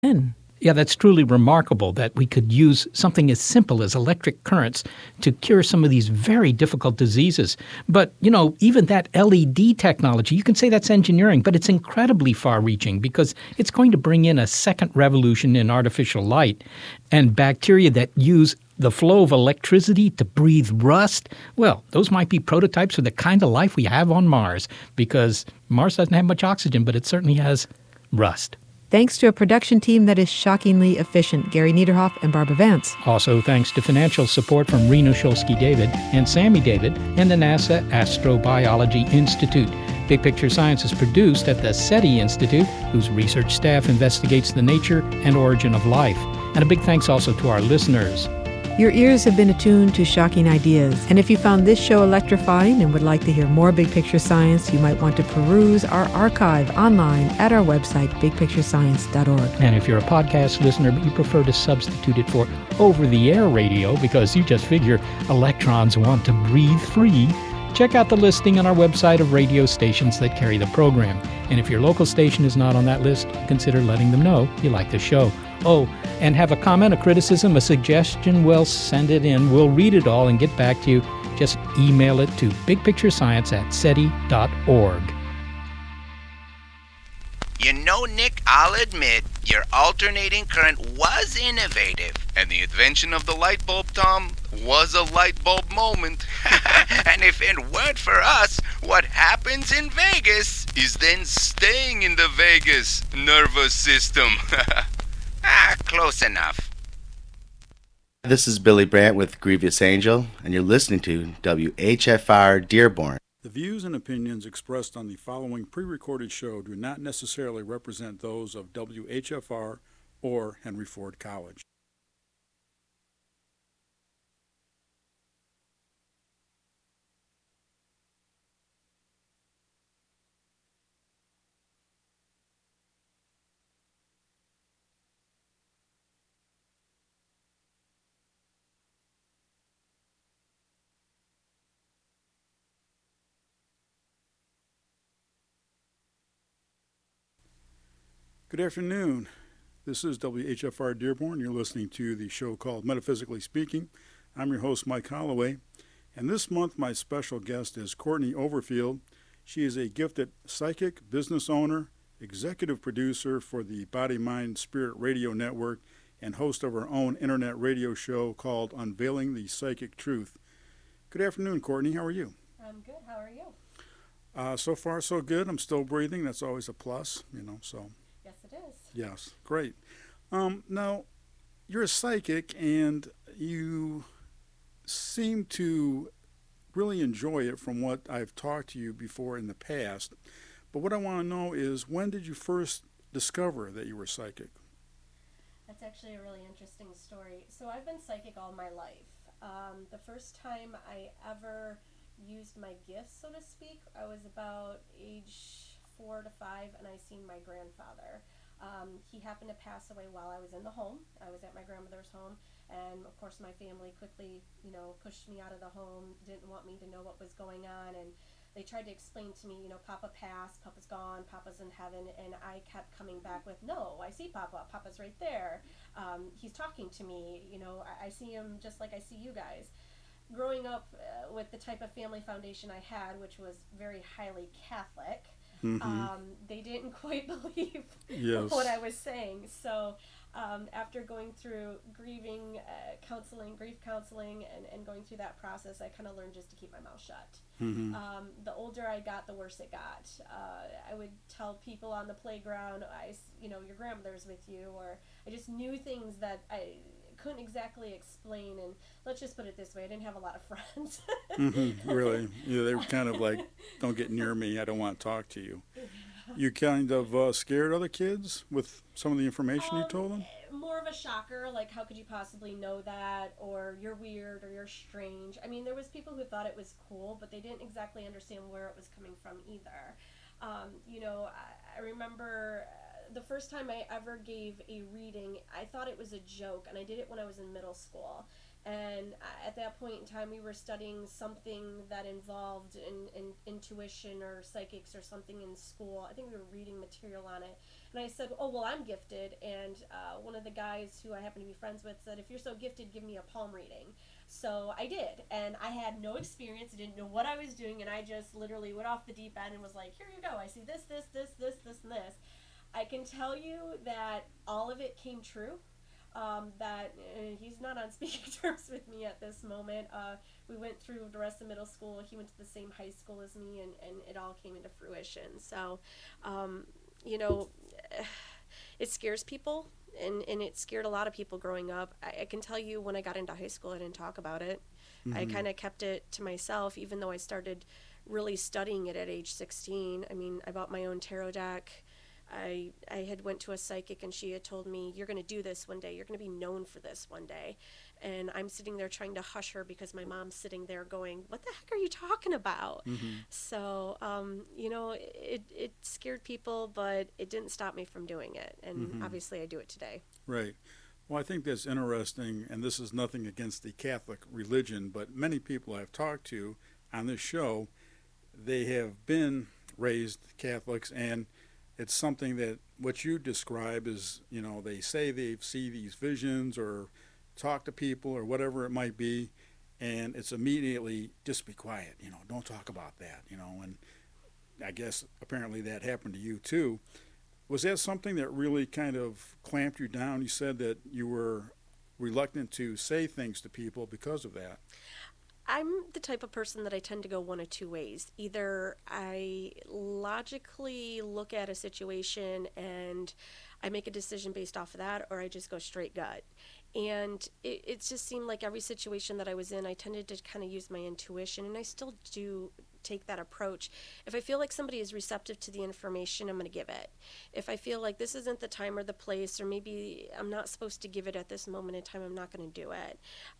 Yeah, that's truly remarkable that we could use something as simple as electric currents to cure some of these very difficult diseases. But, even that LED technology, you can say that's engineering, but it's incredibly far-reaching because it's going to bring in a second revolution in artificial light. And bacteria that use the flow of electricity to breathe rust, well, those might be prototypes for the kind of life we have on Mars, because Mars doesn't have much oxygen, but it certainly has rust. Thanks to a production team that is shockingly efficient, Gary Niederhoff and Barbara Vance. Also thanks to financial support from Rena Shulsky-David and Sammy David and the NASA Astrobiology Institute. Big Picture Science is produced at the SETI Institute, whose research staff investigates the nature and origin of life. And a big thanks also to our listeners. Your ears have been attuned to shocking ideas. And if you found this show electrifying and would like to hear more Big Picture Science, you might want to peruse our archive online at our website, bigpicturescience.org. And if you're a podcast listener but you prefer to substitute it for over-the-air radio because you just figure electrons want to breathe free, check out the listing on our website of radio stations that carry the program. And if your local station is not on that list, consider letting them know you like the show. Oh, and have a comment, a criticism, a suggestion, well, send it in. We'll read it all and get back to you. Just email it to bigpicturescience@seti.org. Nick, I'll admit, your alternating current was innovative. And the invention of the light bulb, Tom, was a light bulb moment. And if it weren't for us, what happens in Vegas is then staying in the Vegas nervous system. Close enough. This is Billy Brandt with Grievous Angel, and you're listening to WHFR Dearborn. The views and opinions expressed on the following pre-recorded show do not necessarily represent those of WHFR or Henry Ford College. Good afternoon. This is WHFR Dearborn. You're listening to the show called Metaphysically Speaking. I'm your host, Mike Holloway. And this month, my special guest is Courtney Overfield. She is a gifted psychic, business owner, executive producer for the Body, Mind, Spirit Radio Network, and host of her own internet radio show called Unveiling the Psychic Truth. Good afternoon, Courtney. How are you? I'm good. How are you? So far, so good. I'm still breathing. That's always a plus, so... Yes, it is. Yes, great. Now, you're a psychic, and you seem to really enjoy it from what I've talked to you before in the past. But what I want to know is, when did you first discover that you were psychic? That's actually a really interesting story. So I've been psychic all my life. The first time I ever used my gifts, so to speak, I was about age 4 to 5, and I seen my grandfather. He happened to pass away while I was in the home. I was at my grandmother's home, and of course my family quickly, pushed me out of the home, didn't want me to know what was going on, and they tried to explain to me, Papa passed, Papa's gone, Papa's in heaven, and I kept coming back with, no, I see Papa, Papa's right there. He's talking to me, I see him just like I see you guys. Growing up with the type of family foundation I had, which was very highly Catholic, they didn't quite believe what I was saying. So after going through grief counseling, and going through that process, I kind of learned just to keep my mouth shut. The older I got, the worse it got. I would tell people on the playground, your grandmother's with you, or I just knew things that I couldn't exactly explain, and let's just put it this way, I didn't have a lot of friends. Really? Yeah, they were kind of like, don't get near me, I don't want to talk to you. You kind of scared other kids with some of the information you told them? More of a shocker, like how could you possibly know that, or you're weird, or you're strange. I mean, there was people who thought it was cool, but they didn't exactly understand where it was coming from either. I remember the first time I ever gave a reading, I thought it was a joke, and I did it when I was in middle school. And at that point in time, we were studying something that involved in intuition or psychics or something in school. I think we were reading material on it. And I said, oh, well, I'm gifted. And one of the guys who I happen to be friends with said, if you're so gifted, give me a palm reading. So I did. And I had no experience. I didn't know what I was doing. And I just literally went off the deep end and was like, here you go. I see this, this, this, this, this, and this. I can tell you that all of it came true. That he's not on speaking terms with me at this moment. We went through the rest of middle school. He went to the same high school as me, and it all came into fruition. So, you know, it scares people, and it scared a lot of people growing up. I can tell you when I got into high school, I didn't talk about it. Mm-hmm. I kind of kept it to myself, even though I started really studying it at age 16. I mean, I bought my own tarot deck. I had went to a psychic and she had told me, you're going to do this one day. You're going to be known for this one day. And I'm sitting there trying to hush her because my mom's sitting there going, what the heck are you talking about? Mm-hmm. So, you know, it scared people, but it didn't stop me from doing it. And mm-hmm. obviously I do it today. Right. Well, I think that's interesting, and this is nothing against the Catholic religion, but many people I've talked to on this show, they have been raised Catholics, and it's something that what you describe is, you know, they say they see these visions or talk to people or whatever it might be, and it's immediately just be quiet, you know, don't talk about that, you know, and I guess apparently that happened to you too. Was that something that really kind of clamped you down? You said that you were reluctant to say things to people because of that. I'm the type of person that I tend to go one of two ways. Either I logically look at a situation and I make a decision based off of that, or I just go straight gut. And it just seemed like every situation that I was in, I tended to kind of use my intuition, and I still do take that approach. If I feel like somebody is receptive to the information, I'm going to give it. If I feel like this isn't the time or the place, or maybe I'm not supposed to give it at this moment in time, I'm not going to do it.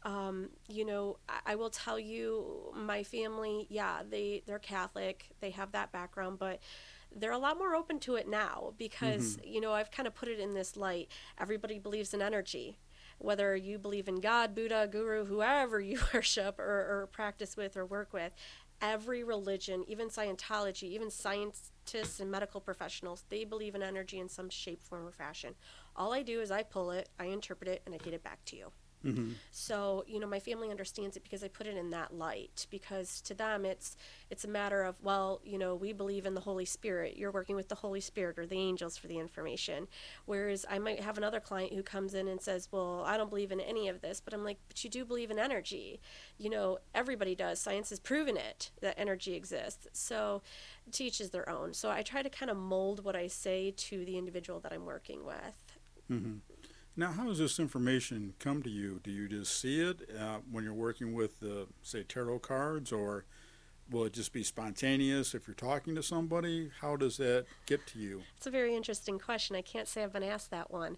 You know, I will tell you, my family, yeah, they're Catholic, they have that background, but they're a lot more open to it now because, mm-hmm. you know, I've kind of put it in this light. Everybody believes in energy. Whether you believe in God, Buddha, Guru, whoever you worship or practice with or work with, every religion, even Scientology, even scientists and medical professionals, they believe in energy in some shape, form, or fashion. All I do is I pull it, I interpret it, and I get it back to you. Mm-hmm. So, you know, my family understands it because I put it in that light, because to them it's a matter of, well, you know, we believe in the Holy Spirit. You're working with the Holy Spirit or the angels for the information. Whereas I might have another client who comes in and says, well, I don't believe in any of this, but I'm like, but you do believe in energy. You know, everybody does. Science has proven it, that energy exists. So to each is their own. So I try to kind of mold what I say to the individual that I'm working with. Mm-hmm. Now, how does this information come to you? Do you just see it when you're working with, say, tarot cards, or will it just be spontaneous if you're talking to somebody? How does that get to you? It's a very interesting question. I can't say I've been asked that one.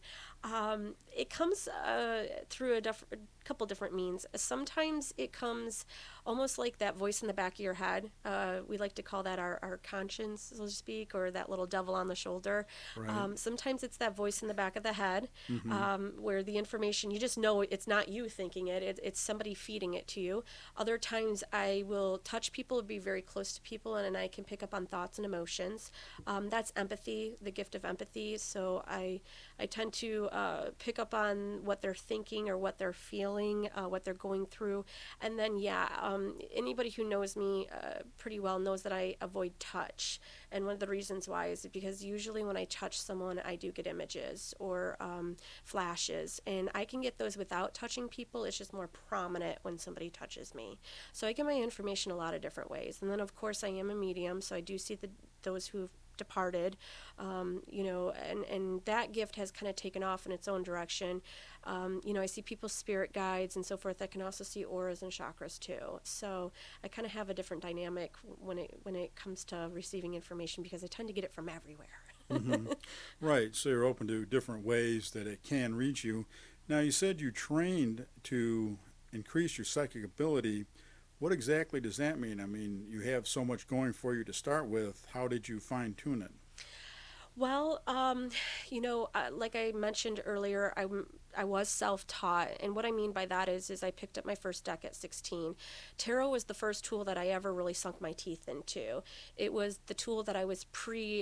It comes through a couple different means. Sometimes it comes almost like that voice in the back of your head. We like to call that our conscience, so to speak, or that little devil on the shoulder. Right. Sometimes it's that voice in the back of the head, mm-hmm. Where the information, you just know it's not you thinking it, it's somebody feeding it to you. Other times I will touch people, be very close to people, and I can pick up on thoughts and emotions. That's empathy, the gift of empathy. So I tend to pick up on what they're thinking or what they're feeling, what they're going through. And then, anybody who knows me pretty well knows that I avoid touch. And one of the reasons why is because usually when I touch someone, I do get images or flashes. And I can get those without touching people. It's just more prominent when somebody touches me. So I get my information a lot of different ways. And then, of course, I am a medium, so I do see those who've departed, you know, and that gift has kind of taken off in its own direction. You know, I see people's spirit guides and so forth. I can also see auras and chakras too. So I kind of have a different dynamic when it comes to receiving information, because I tend to get it from everywhere. Mm-hmm. Right. So you're open to different ways that it can reach you. Now, you said you trained to increase your psychic ability. What exactly does that mean? I mean, you have so much going for you to start with. How did you fine-tune it? Well, you know, like I mentioned earlier, I'm I was self-taught, and what I mean by that is I picked up my first deck at 16. Tarot was the first tool that I ever really sunk my teeth into. It was the tool that I was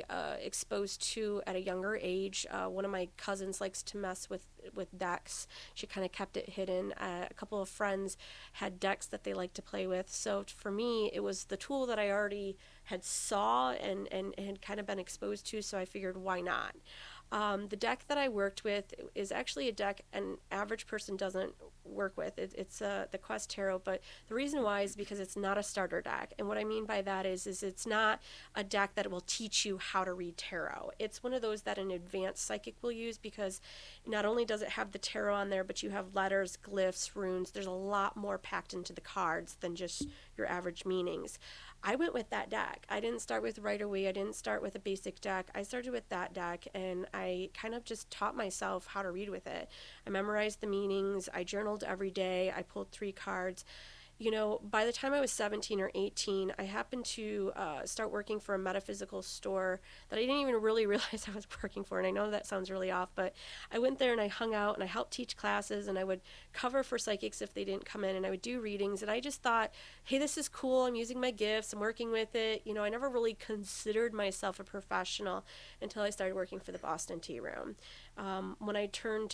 exposed to at a younger age. One of my cousins likes to mess with decks. She kind of kept it hidden. A couple of friends had decks that they liked to play with. So for me, it was the tool that I already had saw and had kind of been exposed to, so I figured, why not? The deck that I worked with is actually a deck an average person doesn't work with. It's the Quest Tarot, but the reason why is because it's not a starter deck. And what I mean by that is it's not a deck that will teach you how to read tarot. It's one of those that an advanced psychic will use, because not only does it have the tarot on there, but you have letters, glyphs, runes. There's a lot more packed into the cards than just your average meanings. I went with that deck. I didn't start with Rider-Waite. I didn't start with a basic deck. I started with that deck, and I kind of just taught myself how to read with it. I memorized the meanings. I journaled every day. I pulled 3 cards. You know, by the time I was 17 or 18, I happened to start working for a metaphysical store that I didn't even really realize I was working for. And I know that sounds really off, but I went there and I hung out and I helped teach classes, and I would cover for psychics if they didn't come in, and I would do readings. And I just thought, hey, this is cool. I'm using my gifts. I'm working with it. You know, I never really considered myself a professional until I started working for the Boston Tea Room. When I turned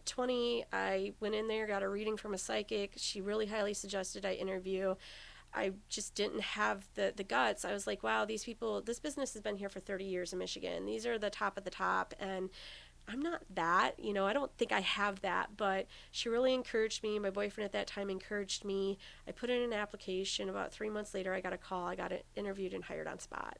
20, I went in there, got a reading from a psychic. She really highly suggested I interview. I just didn't have the guts. I was like, wow, these people, this business has been here for 30 years in Michigan. These are the top of the top, and I'm not that, you know, I don't think I have that, but she really encouraged me. My boyfriend at that time encouraged me. I put in an application. About 3 months later, I got a call. I got interviewed and hired on spot.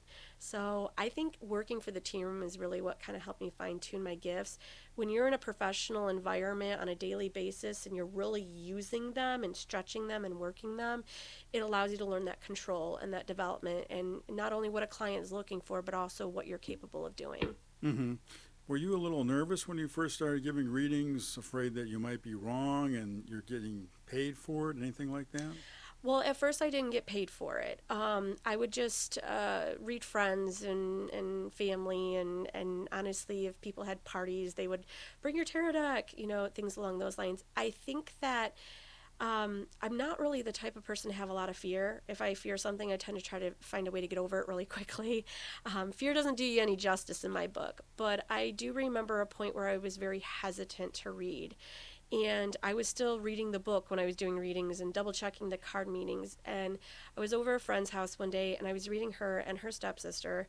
So I think working for the Tea Room is really what kind of helped me fine-tune my gifts. When you're in a professional environment on a daily basis and you're really using them and stretching them and working them, it allows you to learn that control and that development, and not only what a client is looking for, but also what you're capable of doing. Mm-hmm. Were you a little nervous when you first started giving readings, afraid that you might be wrong and you're getting paid for it, anything like that? Well, at first I didn't get paid for it. I would just read friends and family, and honestly, if people had parties, they would bring your tarot deck, you know, things along those lines. I think that I'm not really the type of person to have a lot of fear. If I fear something, I tend to try to find a way to get over it really quickly. Fear doesn't do you any justice in my book, but I do remember a point where I was very hesitant to read. And I was still reading the book when I was doing readings and double checking the card meanings. And I was over a friend's house one day, and I was reading her, and her stepsister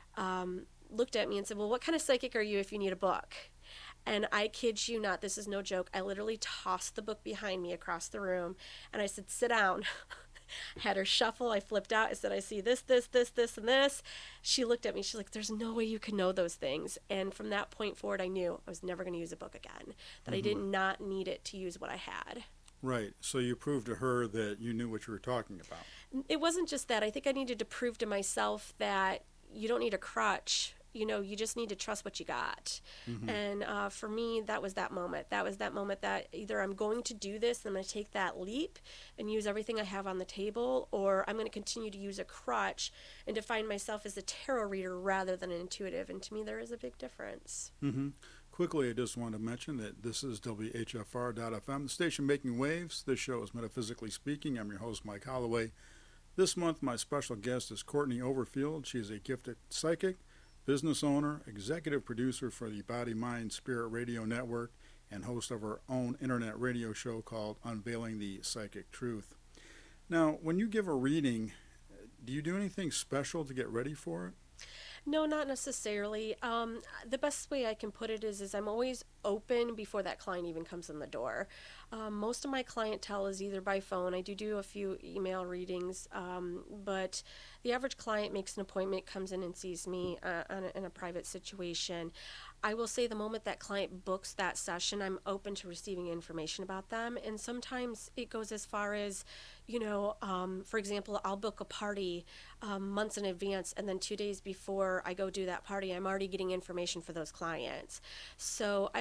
looked at me and said, well, what kind of psychic are you if you need a book? And I kid you not, this is no joke, I literally tossed the book behind me across the room, and I said, sit down. Had her shuffle. I flipped out. I said, I see this, this, this, this, and this. She looked at me. She's like, there's no way you can know those things. And from that point forward, I knew I was never going to use a book again, that I did not need it to use what I had. Right. So you proved to her that you knew what you were talking about. It wasn't just that. I think I needed to prove to myself that you don't need a crutch. You know, you just need to trust what you got. Mm-hmm. And for me, that was that moment. That was that moment that either I'm going to do this, I'm going to take that leap and use everything I have on the table, or I'm going to continue to use a crutch and define myself as a tarot reader rather than an intuitive. And to me, there is a big difference. Mm-hmm. Quickly, I just want to mention that this is WHFR.FM, the station making waves. This show is Metaphysically Speaking. I'm your host, Mike Holloway. This month, my special guest is Courtney Overfield. She is a gifted psychic, business owner, executive producer for the Body, Mind, Spirit Radio Network, and host of her own internet radio show called Unveiling the Psychic Truth. Now, when you give a reading, do you do anything special to get ready for it? No, not necessarily. The best way I can put it is I'm always open before that client even comes in the door. Most of my clientele is either by phone. I do a few email readings, but the average client makes an appointment, comes in and sees me in a private situation. I will say the moment that client books that session, I'm open to receiving information about them. And sometimes it goes as far as, you know, for example, I'll book a party months in advance, and then 2 days before I go do that party, I'm already getting information for those clients. So I don't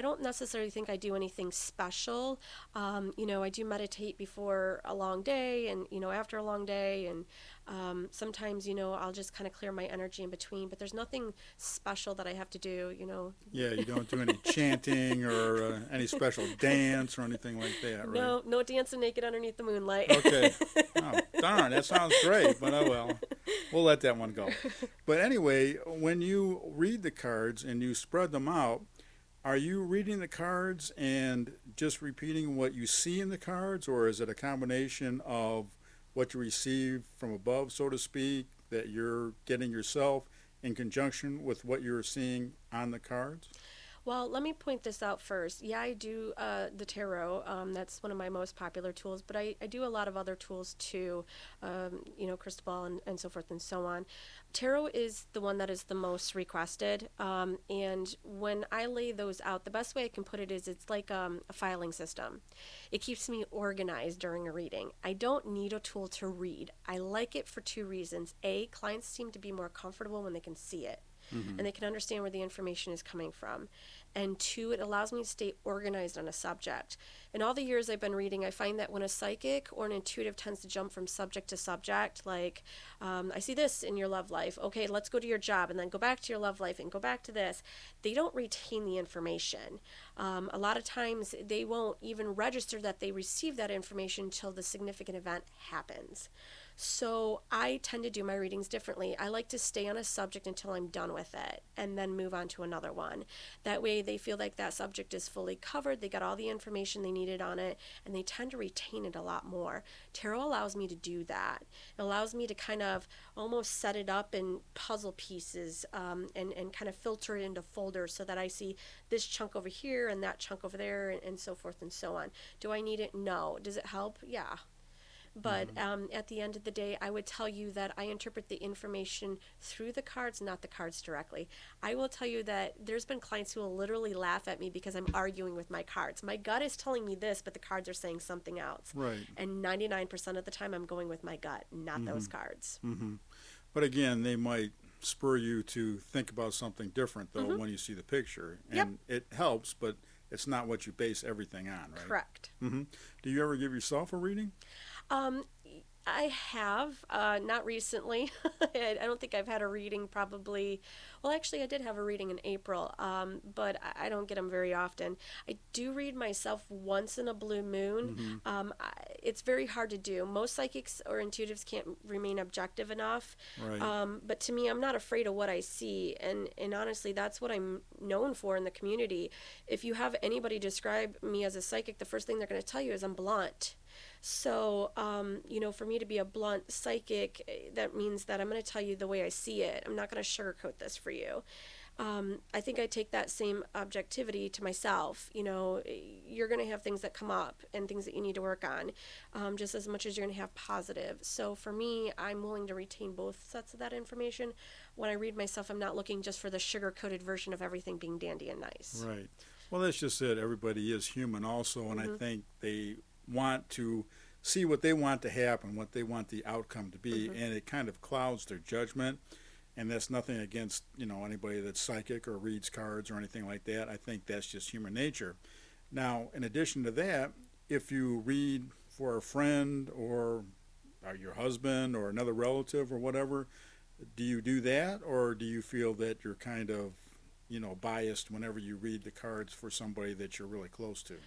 don't necessarily think I do anything special. I do meditate before a long day and, after a long day. And sometimes, I'll just kind of clear my energy in between. But there's nothing special that I have to do, Yeah, you don't do any chanting or any special dance or anything like that, right? No dancing naked underneath the moonlight. Okay. Oh, darn, that sounds great, but oh well. We'll let that one go. But anyway, when you read the cards and you spread them out, are you reading the cards and just repeating what you see in the cards, or is it a combination of what you receive from above, so to speak, that you're getting yourself in conjunction with what you're seeing on the cards? Well, let me point this out first. Yeah, I do the tarot. That's one of my most popular tools, but I do a lot of other tools too, crystal ball and so forth and so on. Tarot is the one that is the most requested, and when I lay those out, the best way I can put it is it's like a filing system. It keeps me organized during a reading. I don't need a tool to read. I like it for two reasons. A, clients seem to be more comfortable when they can see it. And they can understand where the information is coming from. And two, it allows me to stay organized on a subject. In all the years I've been reading, I find that when a psychic or an intuitive tends to jump from subject to subject, like, I see this in your love life. Okay, let's go to your job and then go back to your love life and go back to this. They don't retain the information. A lot of times they won't even register that they received that information until the significant event happens. So I tend to do my readings differently. I like to stay on a subject until I'm done with it and then move on to another one. That way they feel like that subject is fully covered, they got all the information they needed on it, and they tend to retain it a lot more. Tarot allows me to do that. It allows me to kind of almost set it up in puzzle pieces and kind of filter it into folders so that I see this chunk over here and that chunk over there and so forth and so on. Do I need it? No. Does it help? Yeah. But at the end of the day, I would tell you that I interpret the information through the cards, not the cards directly. I will tell you that there's been clients who will literally laugh at me because I'm arguing with my cards. My gut is telling me this, but the cards are saying something else. Right. And 99% of the time, I'm going with my gut, not those cards. But again, they might spur you to think about something different, though, when you see the picture. And it helps, but it's not what you base everything on, right? Correct. Do you ever give yourself a reading? I have, not recently. I don't think I've had a reading probably, well, actually I did have a reading in April, but I don't get them very often. I do read myself once in a blue moon. It's very hard to do. Most psychics or intuitives can't remain objective enough. Right. But to me, I'm not afraid of what I see. And honestly, that's what I'm known for in the community. If you have anybody describe me as a psychic, the first thing they're going to tell you is I'm blunt. So, for me to be a blunt psychic, that means that I'm going to tell you the way I see it. I'm not going to sugarcoat this for you. I think I take that same objectivity to myself. You're going to have things that come up and things that you need to work on, just as much as you're going to have positive. So for me, I'm willing to retain both sets of that information. When I read myself, I'm not looking just for the sugar-coated version of everything being dandy and nice. Right. Well, that's just it. Everybody is human also, and I think they want to see what they want to happen, what they want the outcome to be, and it kind of clouds their judgment. And that's nothing against, anybody that's psychic or reads cards or anything like that. I think that's just human nature. Now, in addition to that, if you read for a friend or your husband or another relative or whatever, do you do that, or do you feel that you're kind of, biased whenever you read the cards for somebody that you're really close to?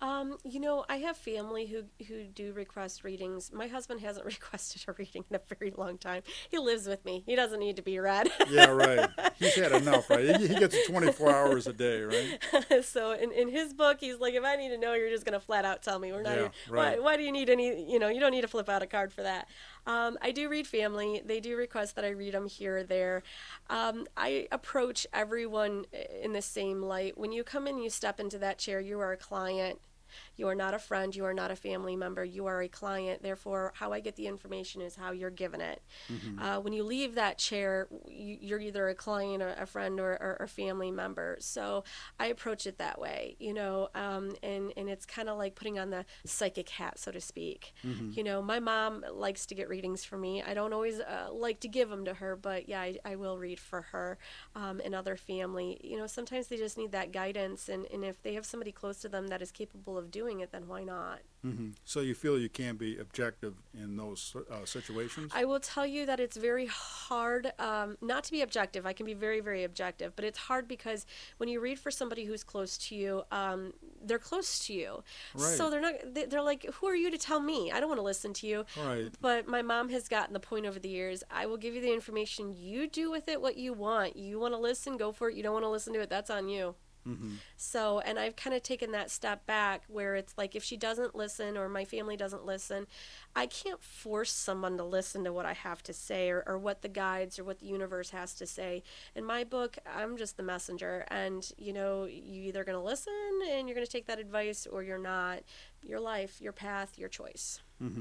I have family who do request readings. My husband hasn't requested a reading in a very long time. He lives with me. He doesn't need to be read. Yeah, right. He's had enough, right? He gets it 24 hours a day, right? So in his book, he's like, if I need to know, you're just going to flat out tell me. We're not. Yeah, right. Why do you need any? You don't need to flip out a card for that. I do read family. They do request that I read them here or there. I approach everyone in the same light. When you come in, you step into that chair, you are a client. You are not a friend. You are not a family member. You are a client. Therefore, how I get the information is how you're given it. When you leave that chair, you're either a client, or a friend, or a family member. So I approach it that way, and it's kind of like putting on the psychic hat, so to speak. My mom likes to get readings for me. I don't always like to give them to her, but yeah, I will read for her and other family. Sometimes they just need that guidance, and if they have somebody close to them that is capable of doing it, then why not? So you feel you can be objective in those situations? I will tell you that it's very hard not to be objective. I can be very, very objective, but it's hard because when you read for somebody who's close to you, they're close to you. Right. So they're like, who are you to tell me? I don't want to listen to you. Right. But my mom has gotten the point over the years. I will give you the information. You do with it what you want. You want to listen, go for it. You don't want to listen to it, that's on you. So, and I've kind of taken that step back where it's like if she doesn't listen or my family doesn't listen, I can't force someone to listen to what I have to say or what the guides or what the universe has to say. In my book, I'm just the messenger, and you're either going to listen and you're going to take that advice or you're not. Your life, your path, your choice.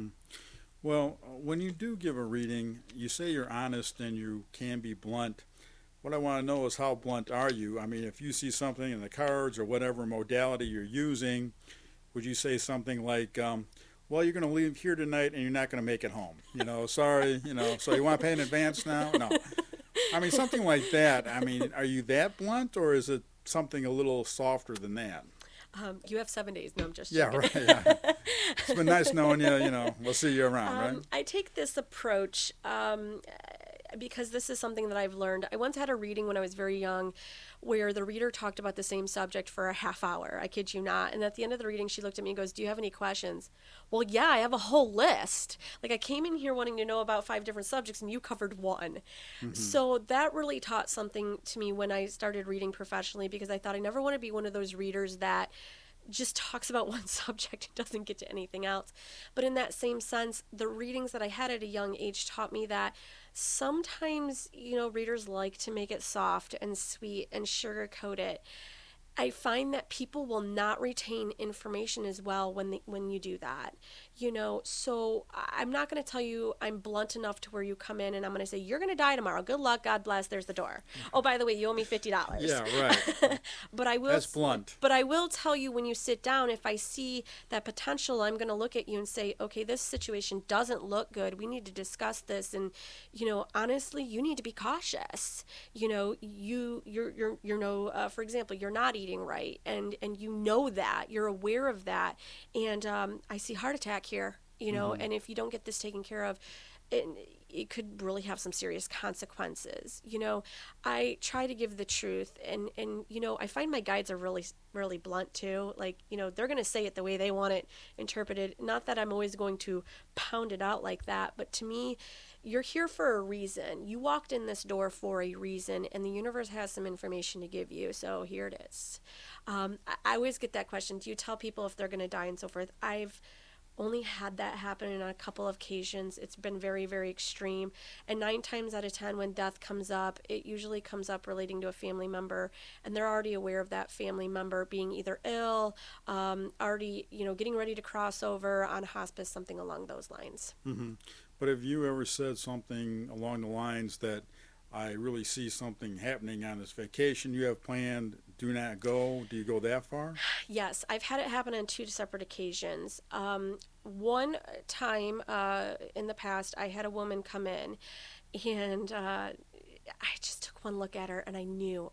Well, when you do give a reading, you say you're honest and you can be blunt. What I want to know is how blunt are you? I mean, if you see something in the cards or whatever modality you're using, would you say something like, well, you're going to leave here tonight and you're not going to make it home? Sorry, so you want to pay in advance now? No. I mean, something like that. I mean, are you that blunt, or is it something a little softer than that? You have 7 days. No, I'm just joking. Yeah, right. Yeah. It's been nice knowing you. We'll see you around, right? I take this approach because this is something that I've learned. I once had a reading when I was very young where the reader talked about the same subject for a half hour. I kid you not. And at the end of the reading, she looked at me and goes, do you have any questions? Well, yeah, I have a whole list. Like, I came in here wanting to know about 5 different subjects and you covered 1. So that really taught something to me when I started reading professionally, because I thought I never want to be one of those readers that just talks about one subject and doesn't get to anything else. But in that same sense, the readings that I had at a young age taught me that sometimes, readers like to make it soft and sweet and sugarcoat it. I find that people will not retain information as well when you do that. So I'm not going to tell you I'm blunt enough to where you come in and I'm going to say, you're going to die tomorrow. Good luck. God bless. There's the door. Oh, by the way, you owe me $50. Yeah, right. But I will. That's blunt. But I will tell you, when you sit down, if I see that potential, I'm going to look at you and say, okay, this situation doesn't look good. We need to discuss this. And, honestly, you need to be cautious. You're for example, you're not eating right, and that you're aware of that, and I see heart attack here, and if you don't get this taken care of, it could really have some serious consequences. I try to give the truth, and I find my guides are really, really blunt too. Like, they're going to say it the way they want it interpreted. Not that I'm always going to pound it out like that, but to me, you're here for a reason. You walked in this door for a reason, and the universe has some information to give you, so here it is. I always get that question, do you tell people if they're going to die and so forth? I've only had that happen on a couple of occasions. It's been very, very extreme. And 9 times out of 10, when death comes up, it usually comes up relating to a family member, and they're already aware of that family member being either ill, already, getting ready to cross over on hospice, something along those lines. But have you ever said something along the lines that I really see something happening on this vacation you have planned, do not go? Do you go that far? Yes, I've had it happen on 2 separate occasions. One time in the past, I had a woman come in, and I just took one look at her, and I knew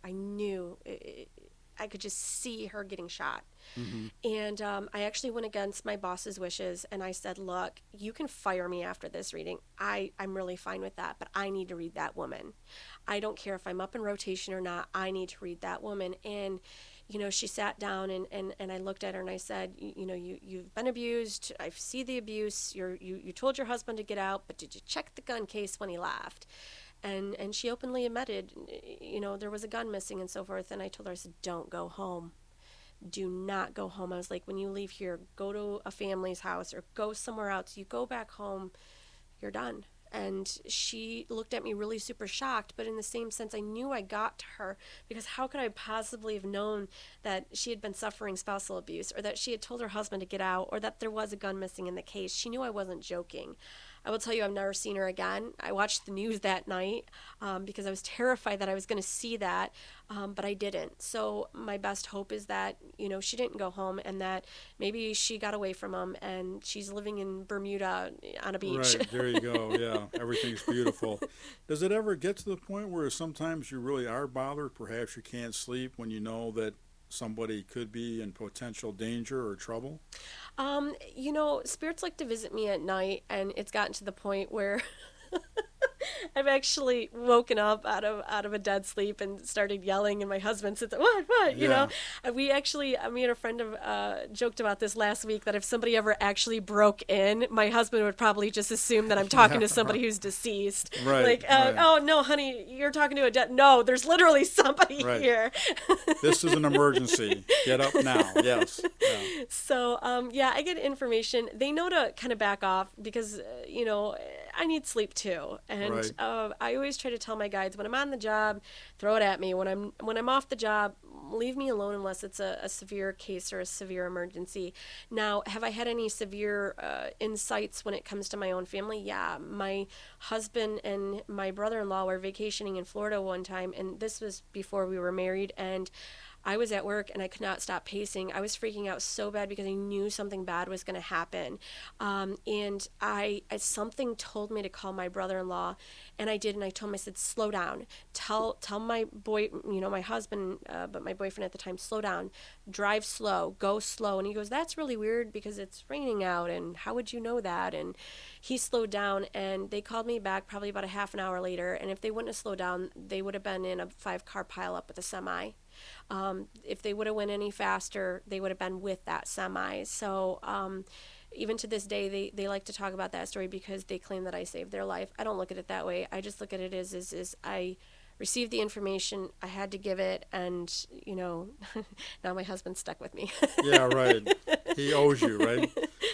I could just see her getting shot. And I actually went against my boss's wishes, and I said, look, you can fire me after this reading. I'm really fine with that, but I need to read that woman. I don't care if I'm up in rotation or not. I need to read that woman. And she sat down, and I looked at her and I said, you've been abused. I see the abuse. You told your husband to get out, but did you check the gun case when he left? And she openly admitted, there was a gun missing and so forth. And I told her, I said, don't go home. Do not go home. I was like, when you leave here, go to a family's house or go somewhere else. You go back home, you're done. and she looked at me really super shocked, but in the same sense, I knew I got to her, because how could I possibly have known that she had been suffering spousal abuse, or that she had told her husband to get out, or that there was a gun missing in the case? She knew I wasn't joking. I will tell you, I've never seen her again. I watched the news that night because I was terrified that I was going to see that, but I didn't. So my best hope is that, she didn't go home, and that maybe she got away from him and she's living in Bermuda on a beach. Right, there you go. Yeah, everything's beautiful. Does it ever get to the point where sometimes you really are bothered? Perhaps you can't sleep when you know that somebody could be in potential danger or trouble? Spirits like to visit me at night, and it's gotten to the point where I've actually woken up out of a dead sleep and started yelling, and my husband said, what, you know? Me and a friend joked about this last week, that if somebody ever actually broke in, my husband would probably just assume that I'm talking to somebody who's deceased. Right. Oh, no, honey, you're talking to a dead... No, there's literally somebody here. This is an emergency. Get up now. Yes. Yeah. So, I get information. They know to kind of back off because, I need sleep too. And I always try to tell my guides, when I'm on the job, throw it at me. When I'm off the job, leave me alone unless it's a severe case or a severe emergency. Now, have I had any severe insights when it comes to my own family? Yeah. My husband and my brother-in-law were vacationing in Florida one time, and this was before we were married, and I was at work and I could not stop pacing. I was freaking out so bad because I knew something bad was going to happen. And something told me to call my brother-in-law, and I did. And I told him, I said, slow down. Tell my boy, my husband, but my boyfriend at the time, slow down, drive slow, go slow. And he goes, that's really weird because it's raining out. And how would you know that? And he slowed down, and they called me back probably about a half an hour later. And if they wouldn't have slowed down, they would have been in a 5-car pileup with a semi. If they would have went any faster, they would have been with that semi. So even to this day, they like to talk about that story because they claim that I saved their life. I don't look at it that way. I just look at it as I received the information, I had to give it, and, now my husband's stuck with me. Yeah, right. He owes you, right?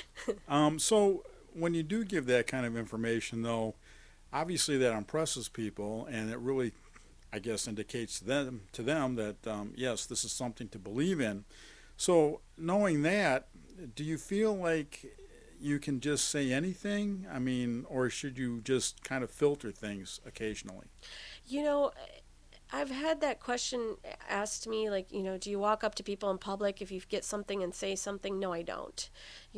So when you do give that kind of information, though, obviously that impresses people, and it really, I guess, indicates to them that, yes, this is something to believe in. So knowing that, do you feel like you can just say anything? I mean, or should you just kind of filter things occasionally? I've had that question asked to me, like, do you walk up to people in public if you get something and say something? No, I don't.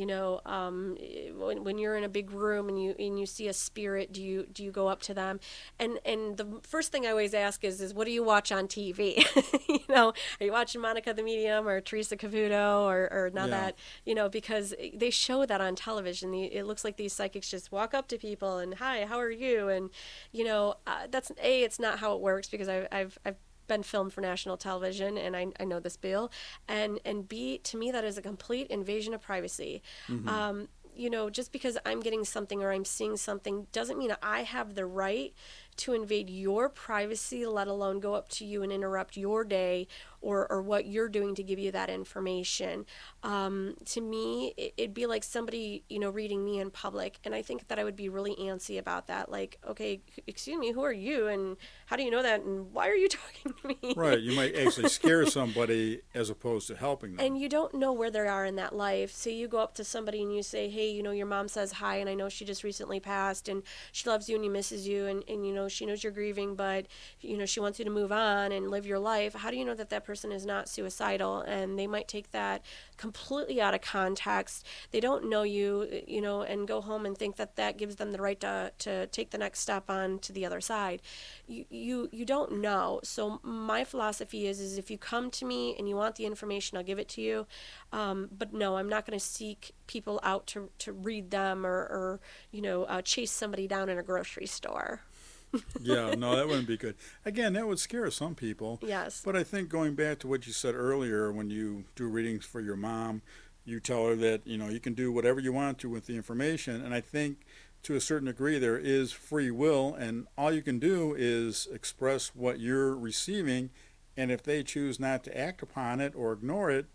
When you're in a big room and you see a spirit, do you go up to them? And the first thing I always ask is what do you watch on TV? Are you watching Monica the Medium or Teresa Cavuto or now that, because they show that on television. It looks like these psychics just walk up to people and, hi, how are you? And, that's it's not how it works, because I've been filmed for national television, and I know this, Bill, and B, to me, that is a complete invasion of privacy. Mm-hmm. Just because I'm getting something or I'm seeing something doesn't mean I have the right to invade your privacy, let alone go up to you and interrupt your day or what you're doing to give you that information. To me, it'd be like somebody, reading me in public, and I think that I would be really antsy about that. Like, okay, excuse me, who are you, and how do you know that, and why are you talking to me? Right, you might actually scare somebody as opposed to helping them. And you don't know where they are in that life. So you go up to somebody and you say, hey, your mom says hi, and I know she just recently passed, and she loves you and she misses you, and she knows you're grieving, but she wants you to move on and live your life. How do you know that person is not suicidal? And they might take that completely out of context. They don't know you, and go home and think that gives them the right to take the next step on to the other side. You don't know. So my philosophy is if you come to me and you want the information, I'll give it to you. But no, I'm not going to seek people out to read them or chase somebody down in a grocery store. Yeah, no, that wouldn't be good. Again, that would scare some people. Yes. But I think going back to what you said earlier, when you do readings for your mom, you tell her that, you can do whatever you want to with the information. And I think to a certain degree there is free will, and all you can do is express what you're receiving. And if they choose not to act upon it or ignore it,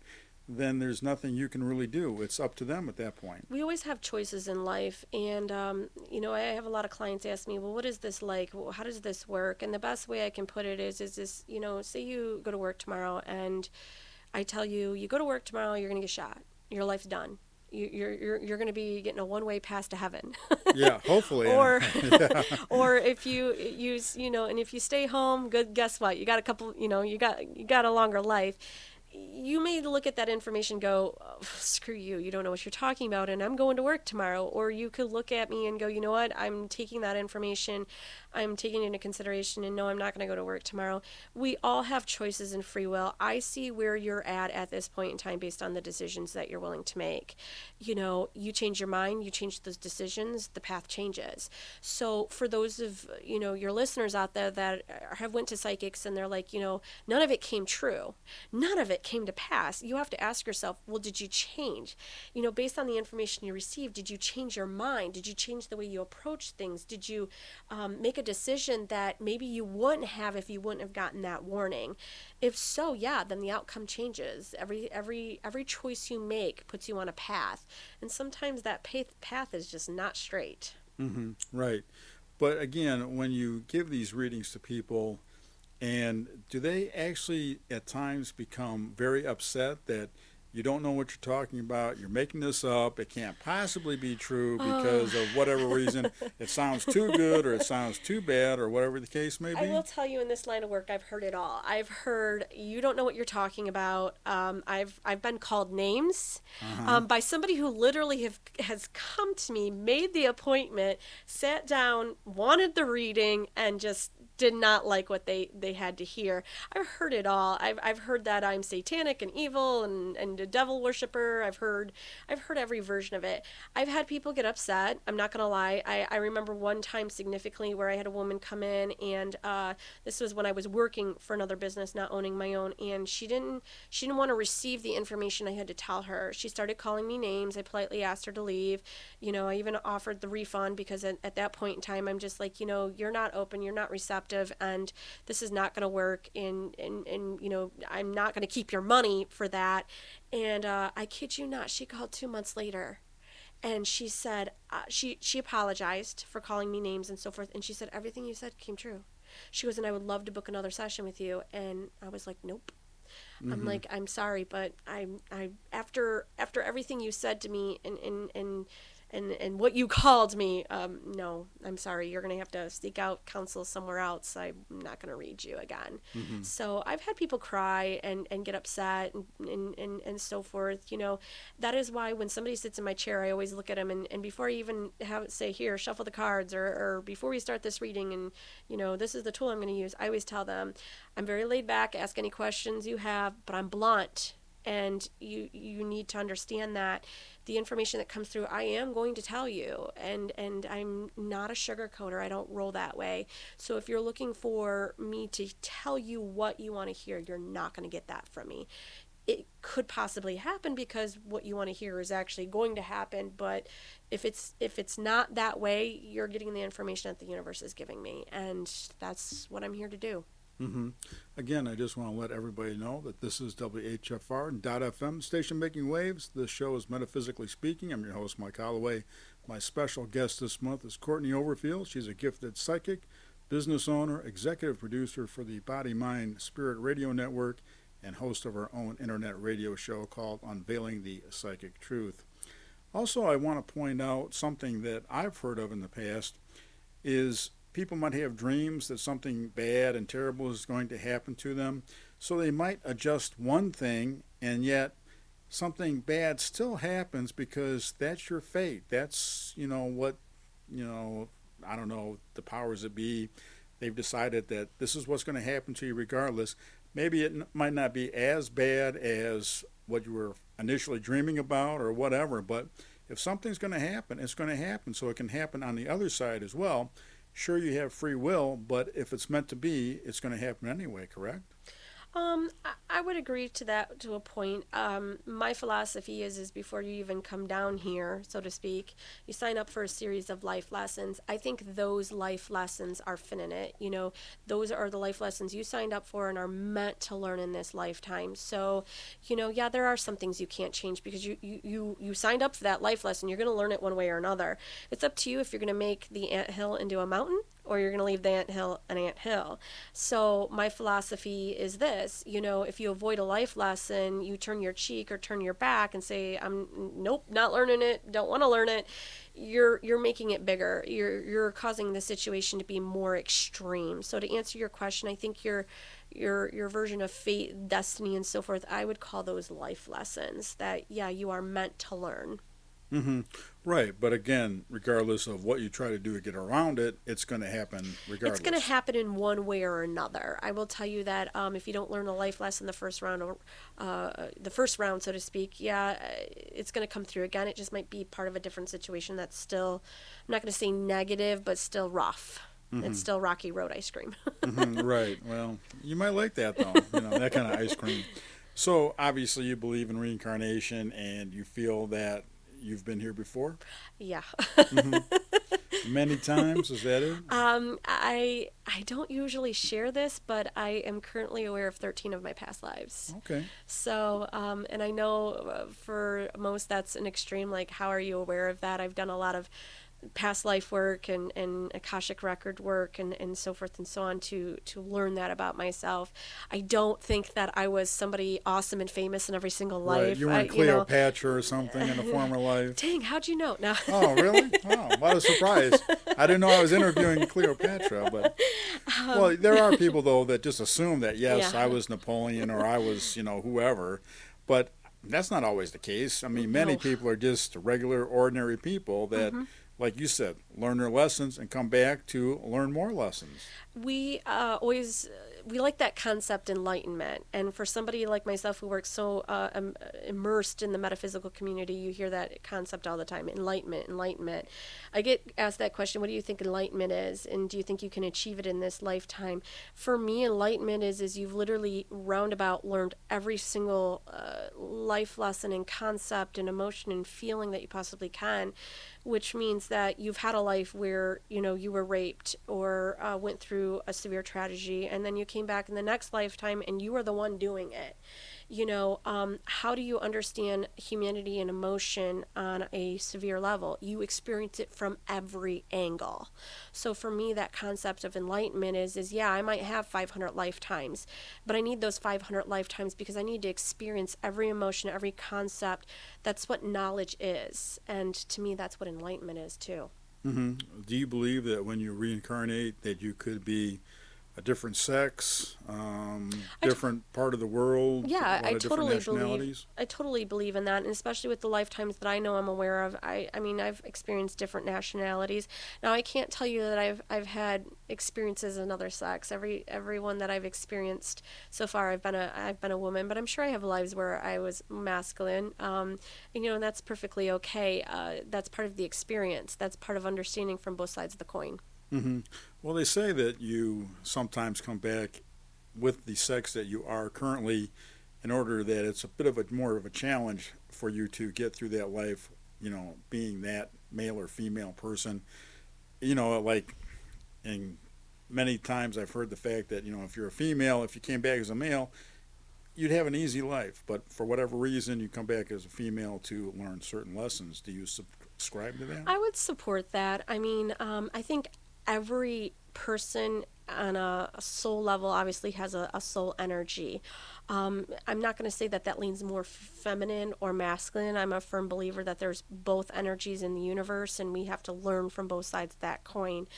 then there's nothing you can really do. It's up to them at that point. We always have choices in life, and I have a lot of clients ask me, well, what is this like? Well, how does this work? And the best way I can put it is this, say you go to work tomorrow, and I tell you, you go to work tomorrow, you're going to get shot. Your life's done. You're going to be getting a one-way pass to heaven. Yeah, hopefully. Or or if you use, and if you stay home, good, guess what? You got a couple, you got a longer life. You may look at that information and go, oh, screw you, you don't know what you're talking about, and I'm going to work tomorrow. Or you could look at me and go, you know what, I'm taking that information, I'm taking it into consideration, and no, I'm not going to go to work tomorrow. We all have choices and free will. I see where you're at this point in time based on the decisions that you're willing to make. You change your mind, you change those decisions, the path changes. So for those of, your listeners out there that have went to psychics and they're like, none of it came true. None of it came to pass. You have to ask yourself, well, did you change? Based on the information you received, did you change your mind? Did you change the way you approach things? Did you make a decision that maybe you wouldn't have if you wouldn't have gotten that warning? If so, yeah, then the outcome changes. Every choice you make puts you on a path, and sometimes that path is just not straight. Mm-hmm. Right. But again, when you give these readings to people, and do they actually at times become very upset that you don't know what you're talking about, you're making this up, it can't possibly be true because of whatever reason, it sounds too good or it sounds too bad or whatever the case may be? I will tell you, in this line of work, I've heard it all. I've heard, you don't know what you're talking about. I've been called names by somebody who literally has come to me, made the appointment, sat down, wanted the reading, and just did not like what they had to hear. I've heard it all. I've heard that I'm satanic and evil and a devil worshiper. I've heard every version of it. I've had people get upset. I'm not gonna lie. I remember one time significantly where I had a woman come in, and this was when I was working for another business, not owning my own, and she didn't want to receive the information I had to tell her. She started calling me names. I politely asked her to leave. I even offered the refund because at that point in time I'm just like, you're not open, you're not receptive, and this is not going to work, and I'm not going to keep your money for that. And I kid you not, she called 2 months later, and she said she apologized for calling me names and so forth, and she said everything you said came true. She goes, and I would love to book another session with you. And I was like, nope. Mm-hmm. I'm like, I'm sorry, but I after everything you said to me and what you called me, no, I'm sorry, you're going to have to seek out counsel somewhere else. I'm not going to read you again. Mm-hmm. So I've had people cry and get upset and so forth. That is why when somebody sits in my chair, I always look at them, and before I even have it say, here, shuffle the cards, or before we start this reading, and this is the tool I'm going to use, I always tell them, I'm very laid back, ask any questions you have, but I'm blunt. And you need to understand that the information that comes through, I am going to tell you, and I'm not a sugarcoater. I don't roll that way. So if you're looking for me to tell you what you want to hear, you're not going to get that from me. It could possibly happen because what you want to hear is actually going to happen, but if it's not that way, you're getting the information that the universe is giving me, and that's what I'm here to do. Mm-hmm. Again, I just want to let everybody know that this is WHFR.FM, station making waves. This show is Metaphysically Speaking. I'm your host, Mike Holloway. My special guest this month is Courtney Overfield. She's a gifted psychic, business owner, executive producer for the Body, Mind, Spirit Radio Network, and host of her own internet radio show called Unveiling the Psychic Truth. Also, I want to point out something that I've heard of in the past is people might have dreams that something bad and terrible is going to happen to them. So they might adjust one thing, and yet something bad still happens because that's your fate. That's, what, I don't know, the powers that be, they've decided that this is what's going to happen to you regardless. Maybe it might not be as bad as what you were initially dreaming about or whatever, but if something's going to happen, it's going to happen. So it can happen on the other side as well. Sure, you have free will, but if it's meant to be, it's going to happen anyway, correct? I would agree to that to a point. My philosophy is before you even come down here, so to speak, you sign up for a series of life lessons. I think those life lessons are finite. You know, those are the life lessons you signed up for and are meant to learn in this lifetime. So, you know, yeah, there are some things you can't change because you signed up for that life lesson. You're going to learn it one way or another. It's up to you if you're going to make the anthill into a mountain or you're going to leave the anthill an anthill. So my philosophy is this, you know, if you avoid a life lesson, you turn your cheek or turn your back and say, nope, not learning it, don't want to learn it, you're making it bigger. You're causing the situation to be more extreme. So to answer your question, I think your version of fate, destiny, and so forth, I would call those life lessons that, yeah, you are meant to learn. Mm-hmm. Right, but again, regardless of what you try to do to get around it, it's going to happen regardless. It's going to happen in one way or another. I will tell you that if you don't learn a life lesson the first round, so to speak, yeah, it's going to come through again. It just might be part of a different situation that's still, I'm not going to say negative, but still rough. Mm-hmm. It's still Rocky Road ice cream. Mm-hmm, right. Well, you might like that, though, you know, that kind of ice cream. So obviously you believe in reincarnation and you feel that you've been here before? Yeah. Mm-hmm. Many times, is that it? I don't usually share this, but I am currently aware of 13 of my past lives. Okay. So, and I know for most that's an extreme, like, how are you aware of that? I've done a lot of past life work and Akashic record work and so forth and so on to learn that about myself. I don't think that I was somebody awesome and famous in every single life. Right. You weren't Cleopatra or something in a former life. Dang, how'd you know? No. Oh, really? Oh, what a surprise. I didn't know I was interviewing Cleopatra, but well, there are people though that just assume that yes, I was Napoleon or I was, you know, whoever, but that's not always the case. I mean, many people are just regular, ordinary people that like you said, learn their lessons and come back to learn more lessons. We we like that concept enlightenment, and for somebody like myself who works so immersed in the metaphysical community, you hear that concept all the time, enlightenment. I get asked that question, what do you think enlightenment is, and do you think you can achieve it in this lifetime? For me, enlightenment is you've literally roundabout learned every single life lesson and concept and emotion and feeling that you possibly can, which means that you've had a life where, you know, you were raped or went through a severe tragedy, and then you came back in the next lifetime and you were the one doing it. You know, how do you understand humanity and emotion on a severe level? You experience it from every angle. So for me, that concept of enlightenment is yeah, I might have 500 lifetimes, but I need those 500 lifetimes because I need to experience every emotion, every concept. That's what knowledge is. And to me, that's what enlightenment is too. Mm-hmm. Do you believe that when you reincarnate that you could be a different sex, different part of the world? Yeah, I totally believe in that, and especially with the lifetimes that I know I'm aware of. I mean, I've experienced different nationalities. Now, I can't tell you that I've had experiences of another sex. Everyone that I've experienced so far, I've been a woman, but I'm sure I have lives where I was masculine. And, you know, that's perfectly okay. That's part of the experience. That's part of understanding from both sides of the coin. Mm-hmm. Well, they say that you sometimes come back with the sex that you are currently in order that it's a bit of more of a challenge for you to get through that life, you know, being that male or female person. You know, like, and many times I've heard the fact that, you know, if you're a female, if you came back as a male, you'd have an easy life. But for whatever reason, you come back as a female to learn certain lessons. Do you subscribe to that? I would support that. I mean, I think every person on a soul level obviously has a soul energy. I'm not going to say that leans more feminine or masculine. I'm a firm believer that there's both energies in the universe, and we have to learn from both sides of that coin.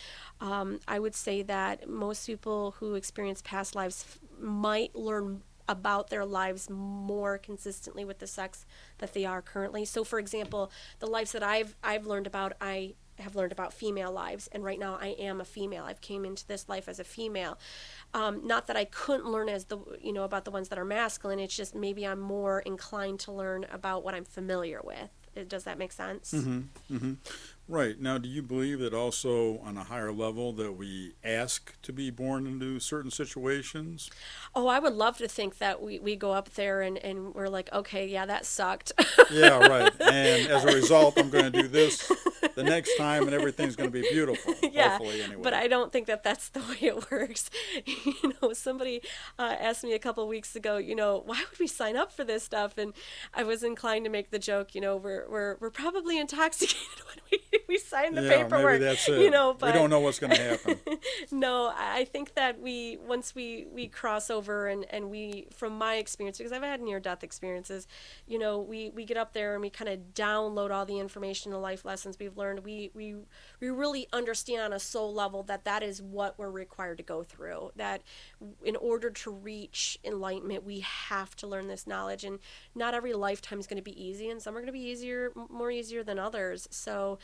I would say that most people who experience past lives might learn about their lives more consistently with the sex that they are currently. So, for example, the lives that I've learned about, I have learned about female lives, and right now I am a female. I've came into this life as a female. Not that I couldn't learn about the ones that are masculine. It's just maybe I'm more inclined to learn about what I'm familiar with, Does that make sense? Right. Now, do you believe that also on a higher level that we ask to be born into certain situations? Oh, I would love to think that we go up there and we're like, okay, yeah, that sucked. Yeah, right. And as a result, I'm going to do this the next time and everything's going to be beautiful. Yeah, hopefully, anyway. But I don't think that that's the way it works. Somebody asked me a couple of weeks ago, why would we sign up for this stuff? And I was inclined to make the joke, we're probably intoxicated when we sign the paperwork. Maybe that's it. But we don't know what's going to happen. No, I think that once we cross over and we, from my experience, because I've had near-death experiences, we get up there and we kind of download all the information, the life lessons we've learned. We really understand on a soul level that is what we're required to go through, that in order to reach enlightenment, we have to learn this knowledge, and not every lifetime is going to be easy, and some are going to be more easier than others. So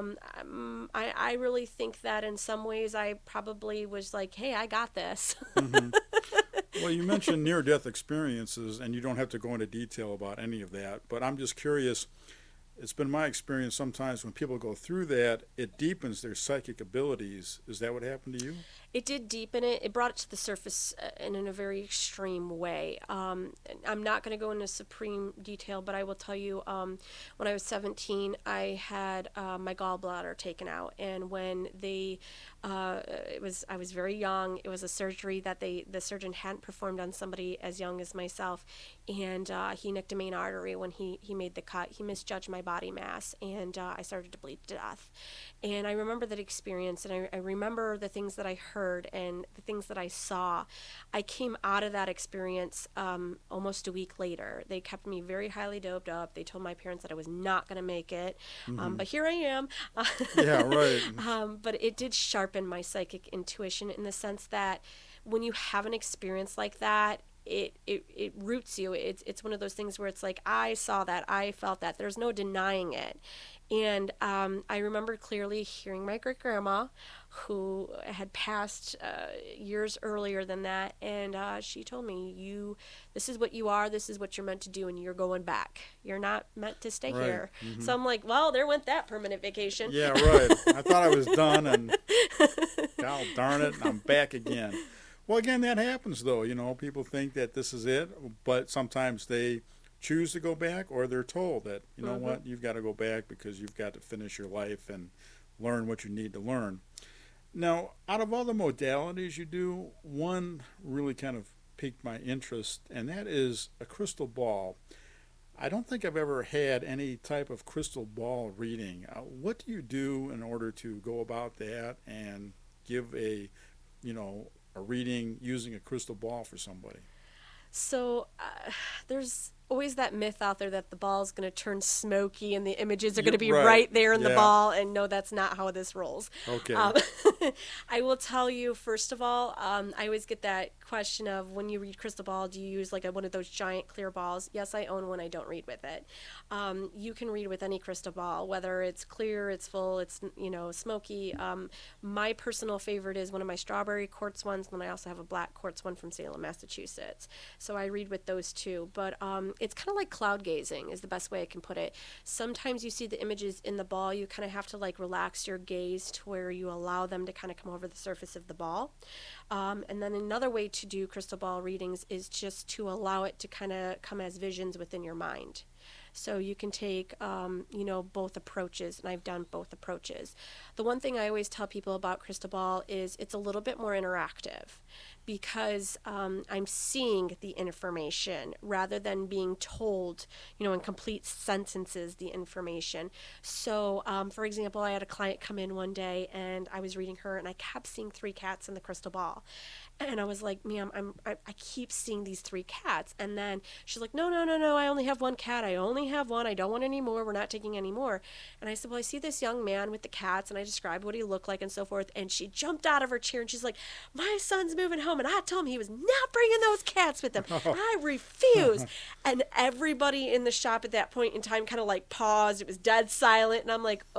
I really think that in some ways I probably was like, hey, I got this. Well, you mentioned near-death experiences, and you don't have to go into detail about any of that, but I'm just curious. It's been my experience sometimes when people go through that, it deepens their psychic abilities. Is that what happened to you? It did deepen it. It brought it to the surface in a very extreme way. I'm not going to go into supreme detail, but I will tell you, when I was 17, I had my gallbladder taken out, and when I was very young. It was a surgery that the surgeon hadn't performed on somebody as young as myself, and he nicked a main artery when he made the cut. He misjudged my body mass, and I started to bleed to death. And I remember that experience, and I remember the things that I heard and the things that I saw. I came out of that experience almost a week later. They kept me very highly doped up. They told my parents that I was not going to make it, but here I am. Yeah, right. But it did sharpen my psychic intuition in the sense that when you have an experience like that, it roots you. It's one of those things where it's like, I saw that, I felt that. There's no denying it. And I remember clearly hearing my great-grandma, who had passed years earlier than that, and she told me, this is what you are, this is what you're meant to do, and you're going back. You're not meant to stay here. Mm-hmm. So I'm like, well, there went that permanent vacation. Yeah, right. I thought I was done, and God darn it, I'm back again. Well, again, that happens, though. People think that this is it, but sometimes they choose to go back, or they're told that, you know what, you've got to go back because you've got to finish your life and learn what you need to learn. Now, out of all the modalities you do, one really kind of piqued my interest, and that is a crystal ball. I don't think I've ever had any type of crystal ball reading. What do you do in order to go about that and give a reading using a crystal ball for somebody? So there's always that myth out there that the ball is going to turn smoky and the images are going to be right there in the ball, and no, that's not how this rolls. Okay. I will tell you, first of all, I always get that question of, when you read crystal ball, do you use like one of those giant clear balls? Yes, I own one. I don't read with it. You can read with any crystal ball, whether it's clear, it's full, it's smoky. My personal favorite is one of my strawberry quartz ones, and then I also have a black quartz one from Salem, Massachusetts. So I read with those two. But it's kind of like cloud gazing is the best way I can put it. Sometimes you see the images in the ball. You kind of have to like relax your gaze to where you allow them to kind of come over the surface of the ball. And then another way to do crystal ball readings is just to allow it to kind of come as visions within your mind. So you can take, both approaches, and I've done both approaches. The one thing I always tell people about crystal ball is it's a little bit more interactive, because I'm seeing the information rather than being told, in complete sentences, the information. So, for example, I had a client come in one day, and I was reading her, and I kept seeing 3 cats in the crystal ball. And I was like, ma'am, I keep seeing these 3 cats. And then she's like, no, I only have 1 cat. I only have 1. I don't want any more. We're not taking any more. And I said, well, I see this young man with the cats, and I described what he looked like and so forth. And she jumped out of her chair, and she's like, my son's moving home, and I told him he was not bringing those cats with him. I refuse. And everybody in the shop at that point in time kind of like paused. It was dead silent. And I'm like,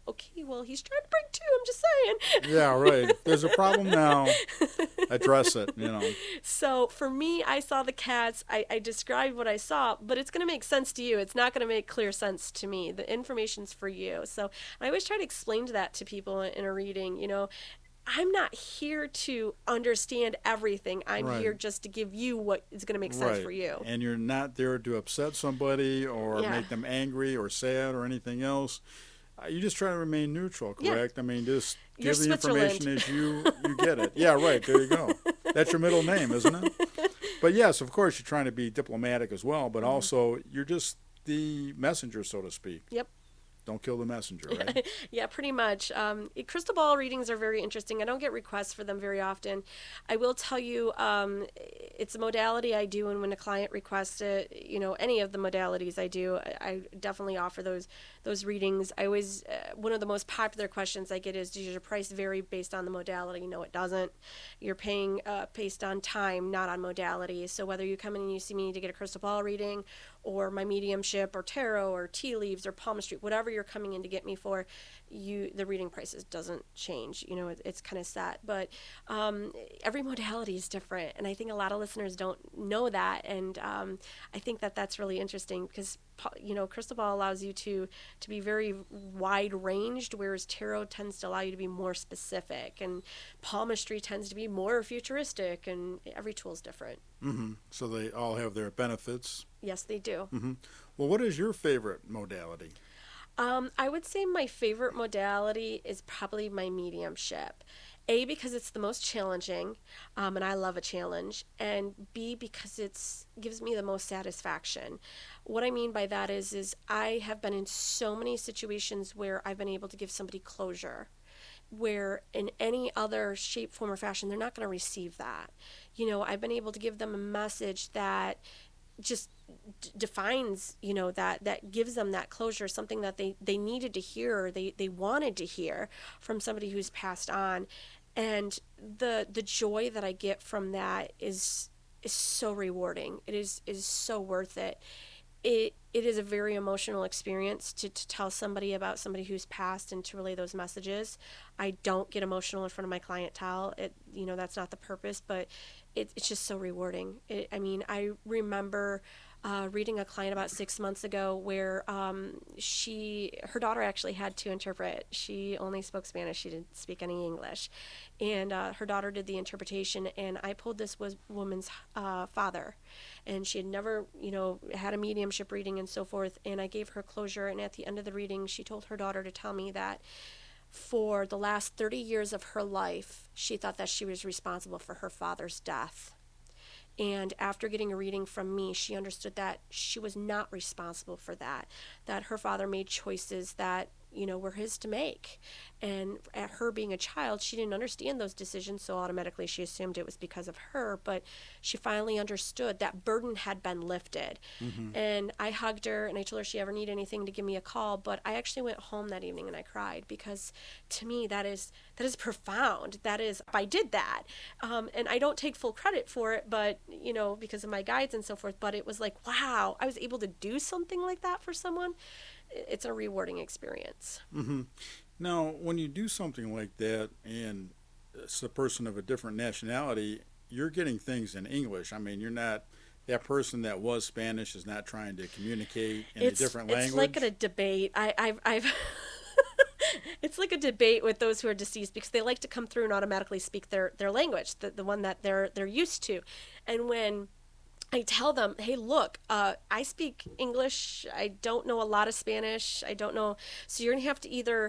okay, well, he's trying to bring two, I'm just saying. Yeah, right. There's a problem now. Address it, you know. So for me, I saw the cats. I described what I saw, but it's going to make sense to you. It's not going to make clear sense to me. The information's for you. So I always try to explain that to people in a reading, you know. I'm not here to understand everything. I'm Right. here just to give you what is going to make sense Right. for you. And you're not there to upset somebody or Yeah. make them angry or sad or anything else. You just try to remain neutral, Yeah. correct? I mean, just You're give the information Switzerland. as you get it. Yeah, right. There you go. That's your middle name, isn't it? But yes, of course, you're trying to be diplomatic as well, but also you're just the messenger, so to speak. Yep. Don't kill the messenger, right? Yeah, pretty much. Crystal ball readings are very interesting. I don't get requests for them very often. I will tell you, it's a modality I do, and when a client requests it, you know, any of the modalities I do, I definitely offer those readings. I always, one of the most popular questions I get is, does your price vary based on the modality? No, it doesn't. You're paying based on time, not on modality. So whether you come in and you see me to get a crystal ball reading, or my mediumship, or tarot, or tea leaves, or palmistry, whatever you're coming in to get me for, the reading prices doesn't change. You know, it's kind of set. But every modality is different, and I think a lot of listeners don't know that. And I think that's really interesting because, you know, crystal ball allows you to be very wide ranged, whereas tarot tends to allow you to be more specific, and palmistry tends to be more futuristic, and every tool is different. Mm-hmm. So they all have their benefits. Yes, they do. Mm-hmm. Well, what is your favorite modality? I would say my favorite modality is probably my mediumship. A, because it's the most challenging, and I love a challenge, and B, because it gives me the most satisfaction. What I mean by that is I have been in so many situations where I've been able to give somebody closure, where in any other shape, form, or fashion, they're not going to receive that. You know, I've been able to give them a message that just defines, you know, that gives them that closure, something that they needed to hear, or they wanted to hear from somebody who's passed on. And the joy that I get from that is so rewarding. It is so worth it. It is a very emotional experience to tell somebody about somebody who's passed and to relay those messages. I don't get emotional in front of my clientele. You know, that's not the purpose, but it's just so rewarding. I remember reading a client about 6 months ago where her daughter actually had to interpret. She only spoke Spanish. She didn't speak any English. And her daughter did the interpretation, and I pulled this woman's father. And she had never, you know, had a mediumship reading and so forth. And I gave her closure, and at the end of the reading, she told her daughter to tell me that for the last 30 years of her life, she thought that she was responsible for her father's death. And after getting a reading from me, she understood that she was not responsible for that her father made choices that, you know, were his to make. And at her being a child, she didn't understand those decisions, so automatically she assumed it was because of her. But she finally understood that burden had been lifted. Mm-hmm. And I hugged her, and I told her if she ever needed anything to give me a call. But I actually went home that evening and I cried, because to me that is profound. That is, I did that. And I don't take full credit for it, but, you know, because of my guides and so forth. But it was like, wow, I was able to do something like that for someone. It's a rewarding experience. Mm-hmm. Now, when you do something like that, and it's a person of a different nationality, you're getting things in English. I mean, you're not, that person that was Spanish is not trying to communicate in a different language. It's like a debate. I've it's like a debate with those who are deceased, because they like to come through and automatically speak their language, the one that they're used to. And when I tell them, hey, look, I speak English. I don't know a lot of Spanish. I don't know. So you're going to have to either,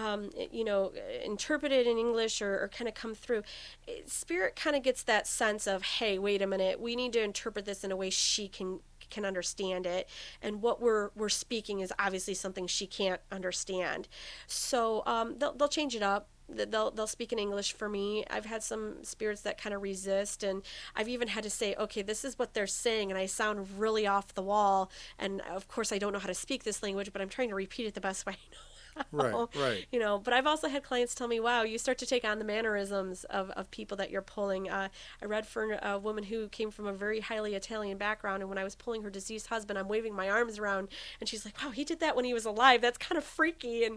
interpret it in English or kind of come through. Spirit kind of gets that sense of, hey, wait a minute. We need to interpret this in a way she can understand it. And what we're speaking is obviously something she can't understand. So they'll change it up. They'll speak in English for me. I've had some spirits that kind of resist, and I've even had to say, okay, this is what they're saying, and I sound really off the wall, and of course I don't know how to speak this language, but I'm trying to repeat it the best way I know. Right. You know, but I've also had clients tell me, wow, you start to take on the mannerisms of people that you're pulling. I read for a woman who came from a very highly Italian background, and when I was pulling her deceased husband, I'm waving my arms around, and she's like, wow, he did that when he was alive. That's kind of freaky. And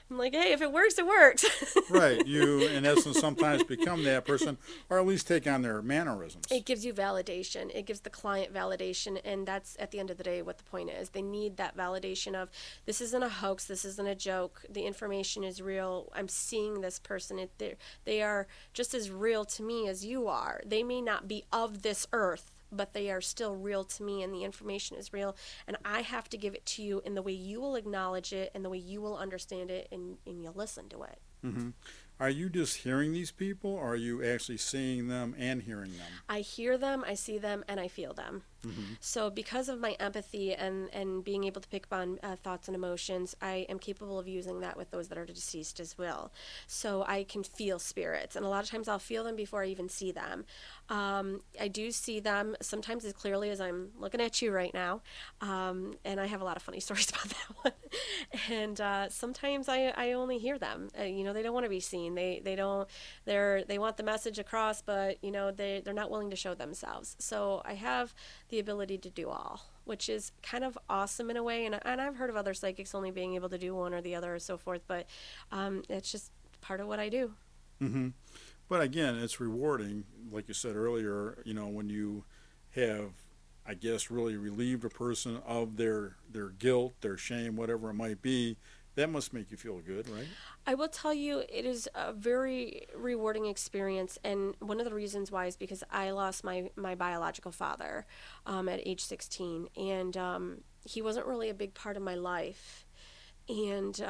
I'm like, hey, if it works, it works. Right. You, in essence, sometimes become that person, or at least take on their mannerisms. It gives you validation. It gives the client validation, and that's, at the end of the day, what the point is. They need that validation of, this isn't a hoax, this isn't a joke, the information is real, I'm seeing this person. They are just as real to me as you are. They may not be of this earth, but they are still real to me, and the information is real, and I have to give it to you in the way you will acknowledge it and the way you will understand it, and you'll listen to it. Mm-hmm. Are you just hearing these people, or are you actually seeing them and hearing them? I hear them, I see them, and I feel them. Mm-hmm. So because of my empathy and being able to pick up on thoughts and emotions, I am capable of using that with those that are deceased as well. So I can feel spirits, and a lot of times I'll feel them before I even see them. I do see them sometimes as clearly as I'm looking at you right now, and I have a lot of funny stories about that one. And sometimes I only hear them. They don't want to be seen. They want the message across, but they're not willing to show themselves. So I have the ability to do all, which is kind of awesome in a way. And I've heard of other psychics only being able to do one or the other or so forth, but it's just part of what I do. Mm-hmm. But again, it's rewarding, like you said earlier, when you have, I guess, really relieved a person of their guilt, their shame, whatever it might be. That must make you feel good, right? I will tell you, it is a very rewarding experience, and one of the reasons why is because I lost my biological father at age 16, and he wasn't really a big part of my life. And,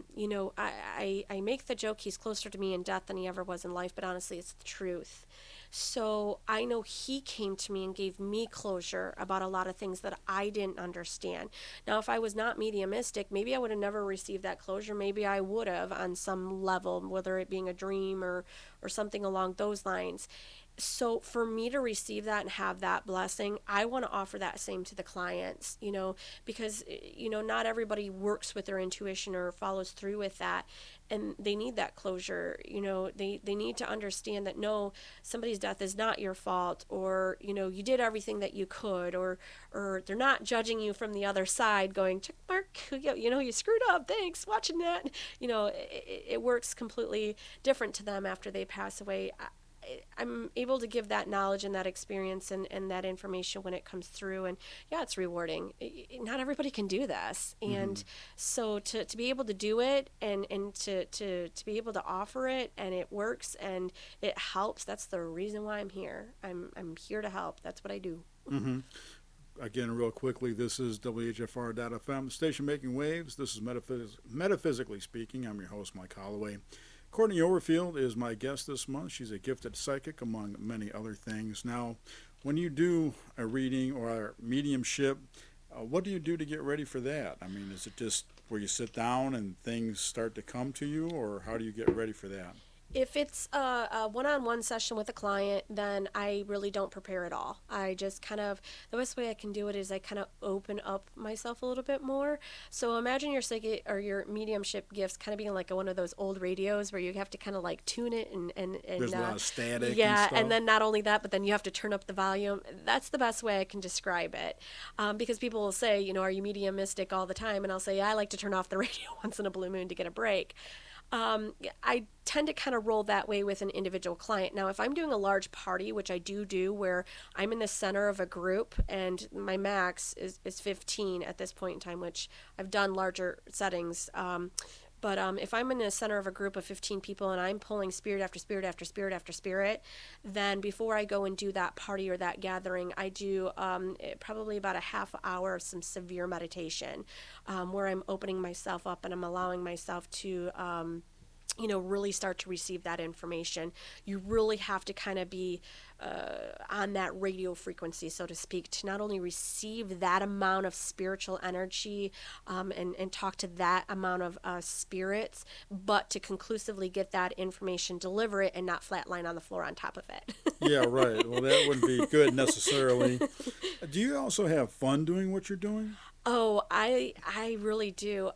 I make the joke he's closer to me in death than he ever was in life, but honestly, it's the truth. So I know he came to me and gave me closure about a lot of things that I didn't understand. Now, if I was not mediumistic, maybe I would have never received that closure. Maybe I would have on some level, whether it being a dream or something along those lines. So for me to receive that and have that blessing, I want to offer that same to the clients, because, not everybody works with their intuition or follows through with that. And they need that closure. They need to understand that, no, somebody's death is not your fault, or, you did everything that you could, or they're not judging you from the other side going, check mark, you screwed up, thanks, watching that. It works completely different to them after they pass away. I'm able to give that knowledge and that experience and that information when it comes through, and yeah, it's rewarding. Not everybody can do this, and so to be able to do it and to be able to offer it, and it works and it helps. That's the reason why I'm here. I'm here to help. That's what I do. Mm-hmm. Again, real quickly, this is WHFR.FM, the station making waves. This is Metaphysically Speaking. I'm your host, Mike Holloway. Courtney Overfield is my guest this month. She's a gifted psychic, among many other things. Now, when you do a reading or a mediumship, what do you do to get ready for that? I mean, is it just where you sit down and things start to come to you, or how do you get ready for that? If it's a one-on-one session with a client, then I really don't prepare at all. I just the best way I can do it is I kind of open up myself a little bit more. So imagine your psychic or your mediumship gifts kind of being like one of those old radios where you have to kind of like tune it and there's a lot of static. Yeah, and stuff. And then not only that, but then you have to turn up the volume. That's the best way I can describe it, because people will say, are you mediumistic all the time? And I'll say, yeah, I like to turn off the radio once in a blue moon to get a break. I tend to kind of roll that way with an individual client. Now, if I'm doing a large party, which I do where I'm in the center of a group and my max is 15 at this point in time, which I've done larger settings. But if I'm in the center of a group of 15 people and I'm pulling spirit after spirit after spirit after spirit, then before I go and do that party or that gathering, I do probably about a half hour of some severe meditation where I'm opening myself up and I'm allowing myself to really start to receive that information. You really have to kind of be on that radio frequency, so to speak, to not only receive that amount of spiritual energy and talk to that amount of spirits, but to conclusively get that information, deliver it, and not flatline on the floor on top of it. Yeah, right. Well, that wouldn't be good necessarily. Do you also have fun doing what you're doing? Oh, I really do.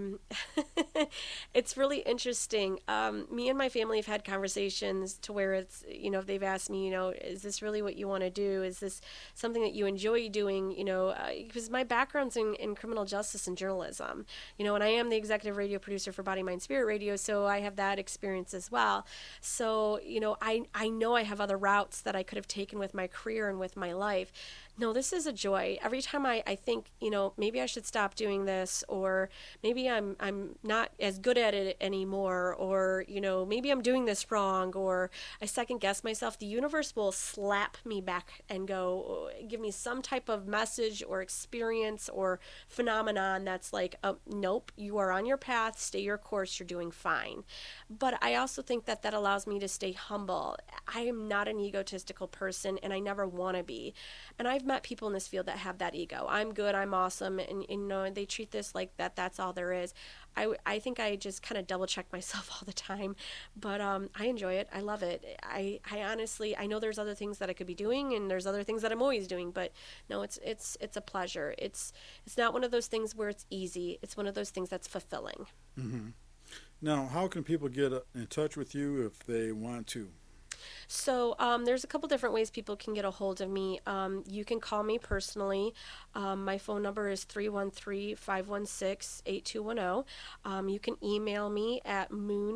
It's really interesting. Me and my family have had conversations to where it's, they've asked me, is this really what you want to do? Is this something that you enjoy doing? Because my background's in criminal justice and journalism, and I am the executive radio producer for Body, Mind, Spirit Radio, so I have that experience as well. So, I know I have other routes that I could have taken with my career and with my life. No, this is a joy. Every time I think, maybe I should stop doing this, or maybe I'm not as good at it anymore, or, maybe I'm doing this wrong, or I second guess myself, the universe will slap me back and go, give me some type of message or experience or phenomenon that's like, nope, you are on your path, stay your course, you're doing fine. But I also think that that allows me to stay humble. I am not an egotistical person, and I never want to be. And I've met people in this field that have that ego. I'm good, I'm awesome, and they treat this like that's all there is. I think I just kind of double check myself all the time, but I enjoy it. I love it. I honestly, I know there's other things that I could be doing, and there's other things that I'm always doing, but no, it's a pleasure. It's not one of those things where it's easy. It's one of those things that's fulfilling. Mm-hmm. Now, how can people get in touch with you if they want to? So there's a couple different ways people can get a hold of me. You can call me personally. My phone number is 313-516-8210. You can email me at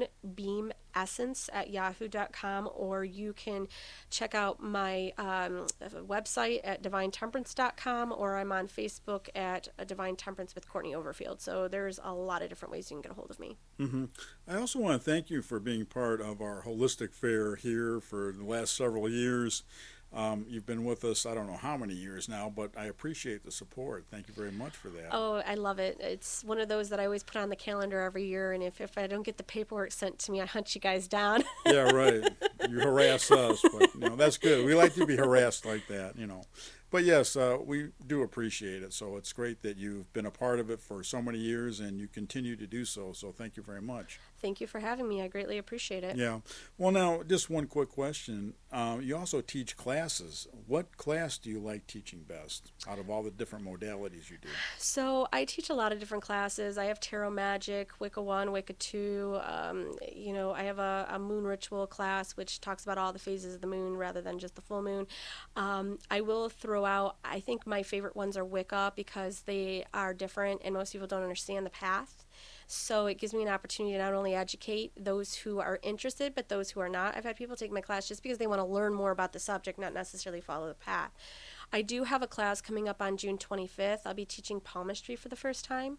moonbeamessence@yahoo.com, or you can check out my website at divinetemperance.com, or I'm on Facebook at Divine Temperance with Courtney Overfield. So there's a lot of different ways you can get a hold of me. Mm-hmm. I also want to thank you for being part of our holistic fair here for the last several years. You've been with us, I don't know how many years now, but I appreciate the support. Thank you very much for that. Oh, I love it. It's one of those that I always put on the calendar every year, and if I don't get the paperwork sent to me, I hunt you guys down. Yeah, right. You harass us, but that's good. We like to be harassed like that, But yes, we do appreciate it. So it's great that you've been a part of it for so many years, and you continue to do so. So thank you very much. Thank you for having me. I greatly appreciate it. Yeah. Well, now, just one quick question. You also teach classes. What class do you like teaching best out of all the different modalities you do? So I teach a lot of different classes. I have Tarot Magic, Wicca 1, Wicca 2. I have a moon ritual class, which talks about all the phases of the moon rather than just the full moon. I will throw out, I think my favorite ones are Wicca, because they are different and most people don't understand the path. So it gives me an opportunity to not only educate those who are interested, but those who are not. I've had people take my class just because they want to learn more about the subject, not necessarily follow the path. I do have a class coming up on June 25th. I'll be teaching palmistry for the first time.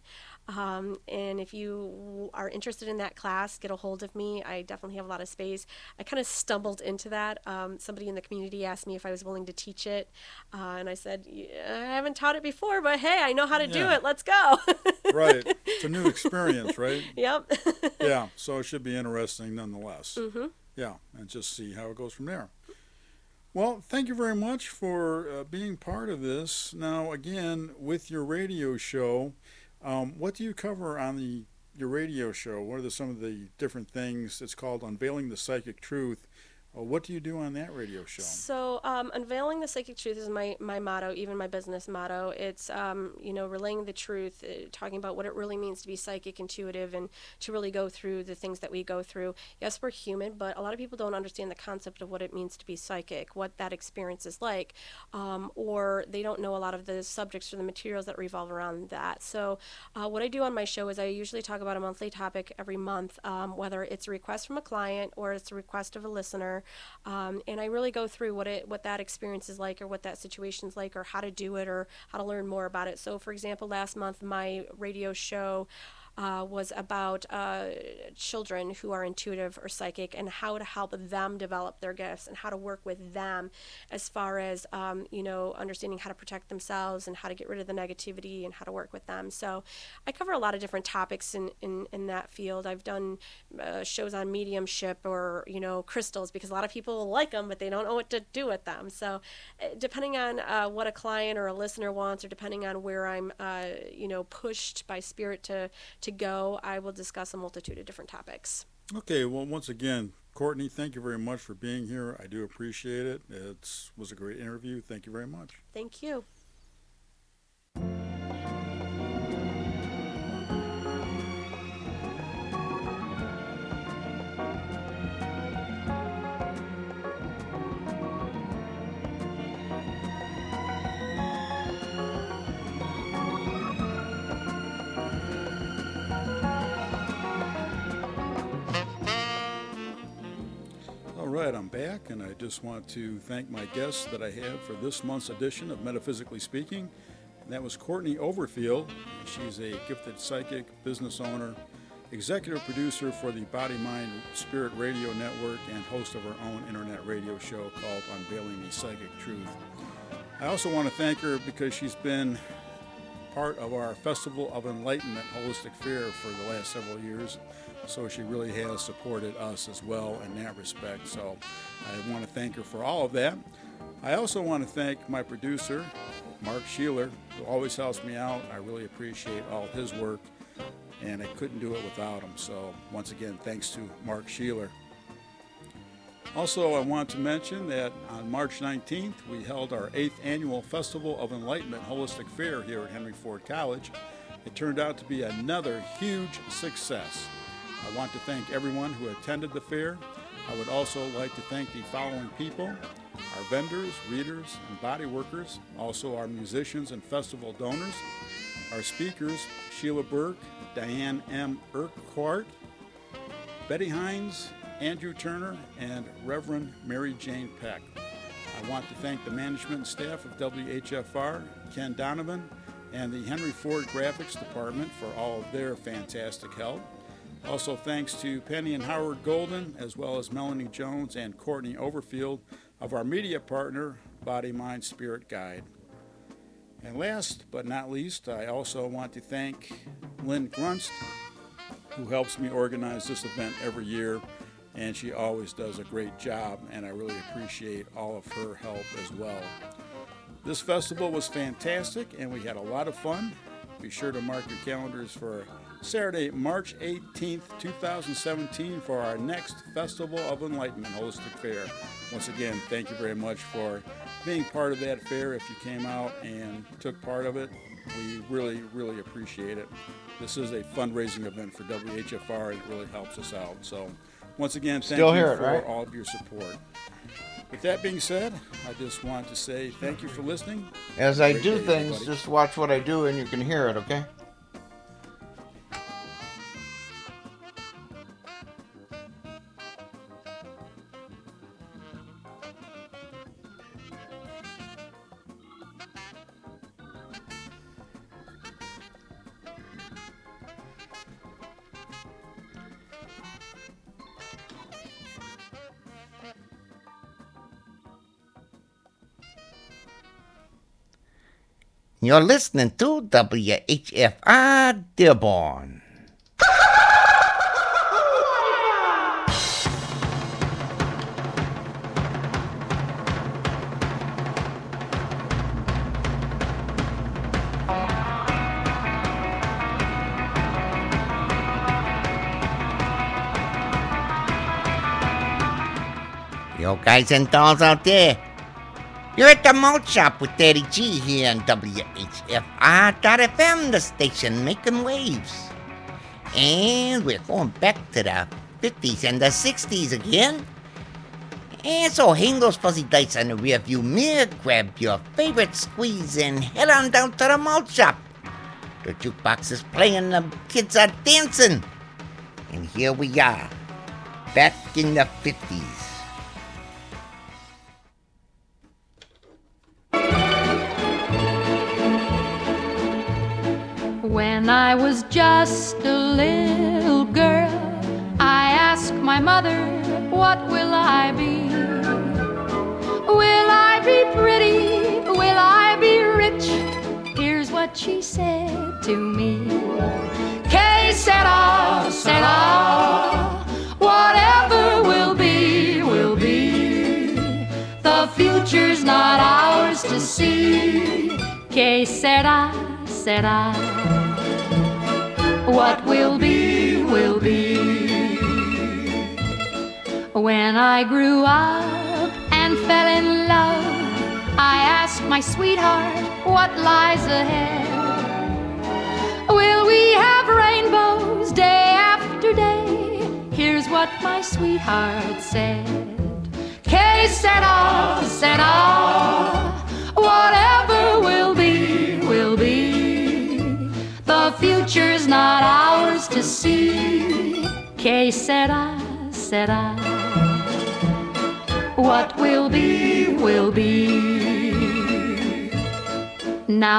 And if you are interested in that class, get a hold of me. I definitely have a lot of space. I kind of stumbled into that. Somebody in the community asked me if I was willing to teach it. And I said, I haven't taught it before, but hey, I know how to do it. Let's go. Right. It's a new experience, right? Yep. Yeah. So it should be interesting nonetheless. Mm-hmm. Yeah. And just see how it goes from there. Well, thank you very much for being part of this. Now, again, with your radio show, what do you cover on your radio show? What are some of the different things? It's called Unveiling the Psychic Truth. What do you do on that radio show? So, Unveiling the Psychic Truth is my motto, even my business motto. It's, relaying the truth, talking about what it really means to be psychic, intuitive, and to really go through the things that we go through. Yes, we're human, but a lot of people don't understand the concept of what it means to be psychic, what that experience is like, or they don't know a lot of the subjects or the materials that revolve around that. So, what I do on my show is I usually talk about a monthly topic every month, whether it's a request from a client or it's a request of a listener. And I really go through what that experience is like, or what that situation is like, or how to do it, or how to learn more about it. So, for example, last month my radio show was about children who are intuitive or psychic, and how to help them develop their gifts, and how to work with them as far as understanding how to protect themselves and how to get rid of the negativity and how to work with them. So I cover a lot of different topics in that field. I've done shows on mediumship or crystals, because a lot of people like them but they don't know what to do with them. So depending on what a client or a listener wants, or depending on where I'm pushed by spirit to go, I will discuss a multitude of different topics. Okay, well, once again, Courtney, thank you very much for being here. I do appreciate it. It was a great interview. Thank you very much. Thank you. I'm back, and I just want to thank my guests that I have for this month's edition of Metaphysically Speaking. And that was Courtney Overfield. She's a gifted psychic, business owner, executive producer for the Body, Mind, Spirit Radio Network, and host of her own internet radio show called Unveiling the Psychic Truth. I also want to thank her because she's been part of our Festival of Enlightenment Holistic Fair for the last several years. So she really has supported us as well in that respect. So I want to thank her for all of that. I also want to thank my producer, Mark Sheeler, who always helps me out. I really appreciate all his work, and I couldn't do it without him. So once again, thanks to Mark Sheeler. Also, I want to mention that on March 19th, we held our 8th annual Festival of Enlightenment Holistic Fair here at Henry Ford College. It turned out to be another huge success. I want to thank everyone who attended the fair. I would also like to thank the following people: our vendors, readers, and body workers, also our musicians and festival donors, our speakers, Sheila Burke, Diane M. Urquhart, Betty Hines, Andrew Turner, and Reverend Mary Jane Peck. I want to thank the management and staff of WHFR, Ken Donovan, and the Henry Ford Graphics Department for all of their fantastic help. Also thanks to Penny and Howard Golden, as well as Melanie Jones and Courtney Overfield of our media partner, Body, Mind, Spirit Guide. And last but not least, I also want to thank Lynn Grunst, who helps me organize this event every year, and she always does a great job, and I really appreciate all of her help as well. This festival was fantastic, and we had a lot of fun. Be sure to mark your calendars for Saturday, March 18th, 2017 for our next Festival of Enlightenment Holistic Fair. Once again, thank you very much for being part of that fair. If you came out and took part of it, we really, really appreciate it. This is a fundraising event for WHFR, and it really helps us out. So once again, thank you for all of your support. With that being said, I just want to say thank you for listening. As I do things, everybody. Just watch what I do and you can hear it, okay? You're listening to WHFR Dearborn. Yo, guys and dolls out there. You're at the Malt Shop with Daddy G here on WHFR.FM, the station making waves. And we're going back to the 50s and the 60s again. And so hang those fuzzy dice on the rearview mirror, grab your favorite squeeze, and head on down to the Malt Shop. The jukebox is playing, the kids are dancing. And here we are, back in the 50s. When I was just a little girl, I asked my mother, what will I be? Will I be pretty? Will I be rich? Here's what she said to me. Que sera, sera, whatever will be, will be. The future's not ours to see. Que sera, sera. What will be, will be. When I grew up and fell in love, I asked my sweetheart what lies ahead. Will we have rainbows day after day? Here's what my sweetheart said. Que sera, sera, whatever will be, will be. The future's not ours to see. Que sera, sera. What will be, will be.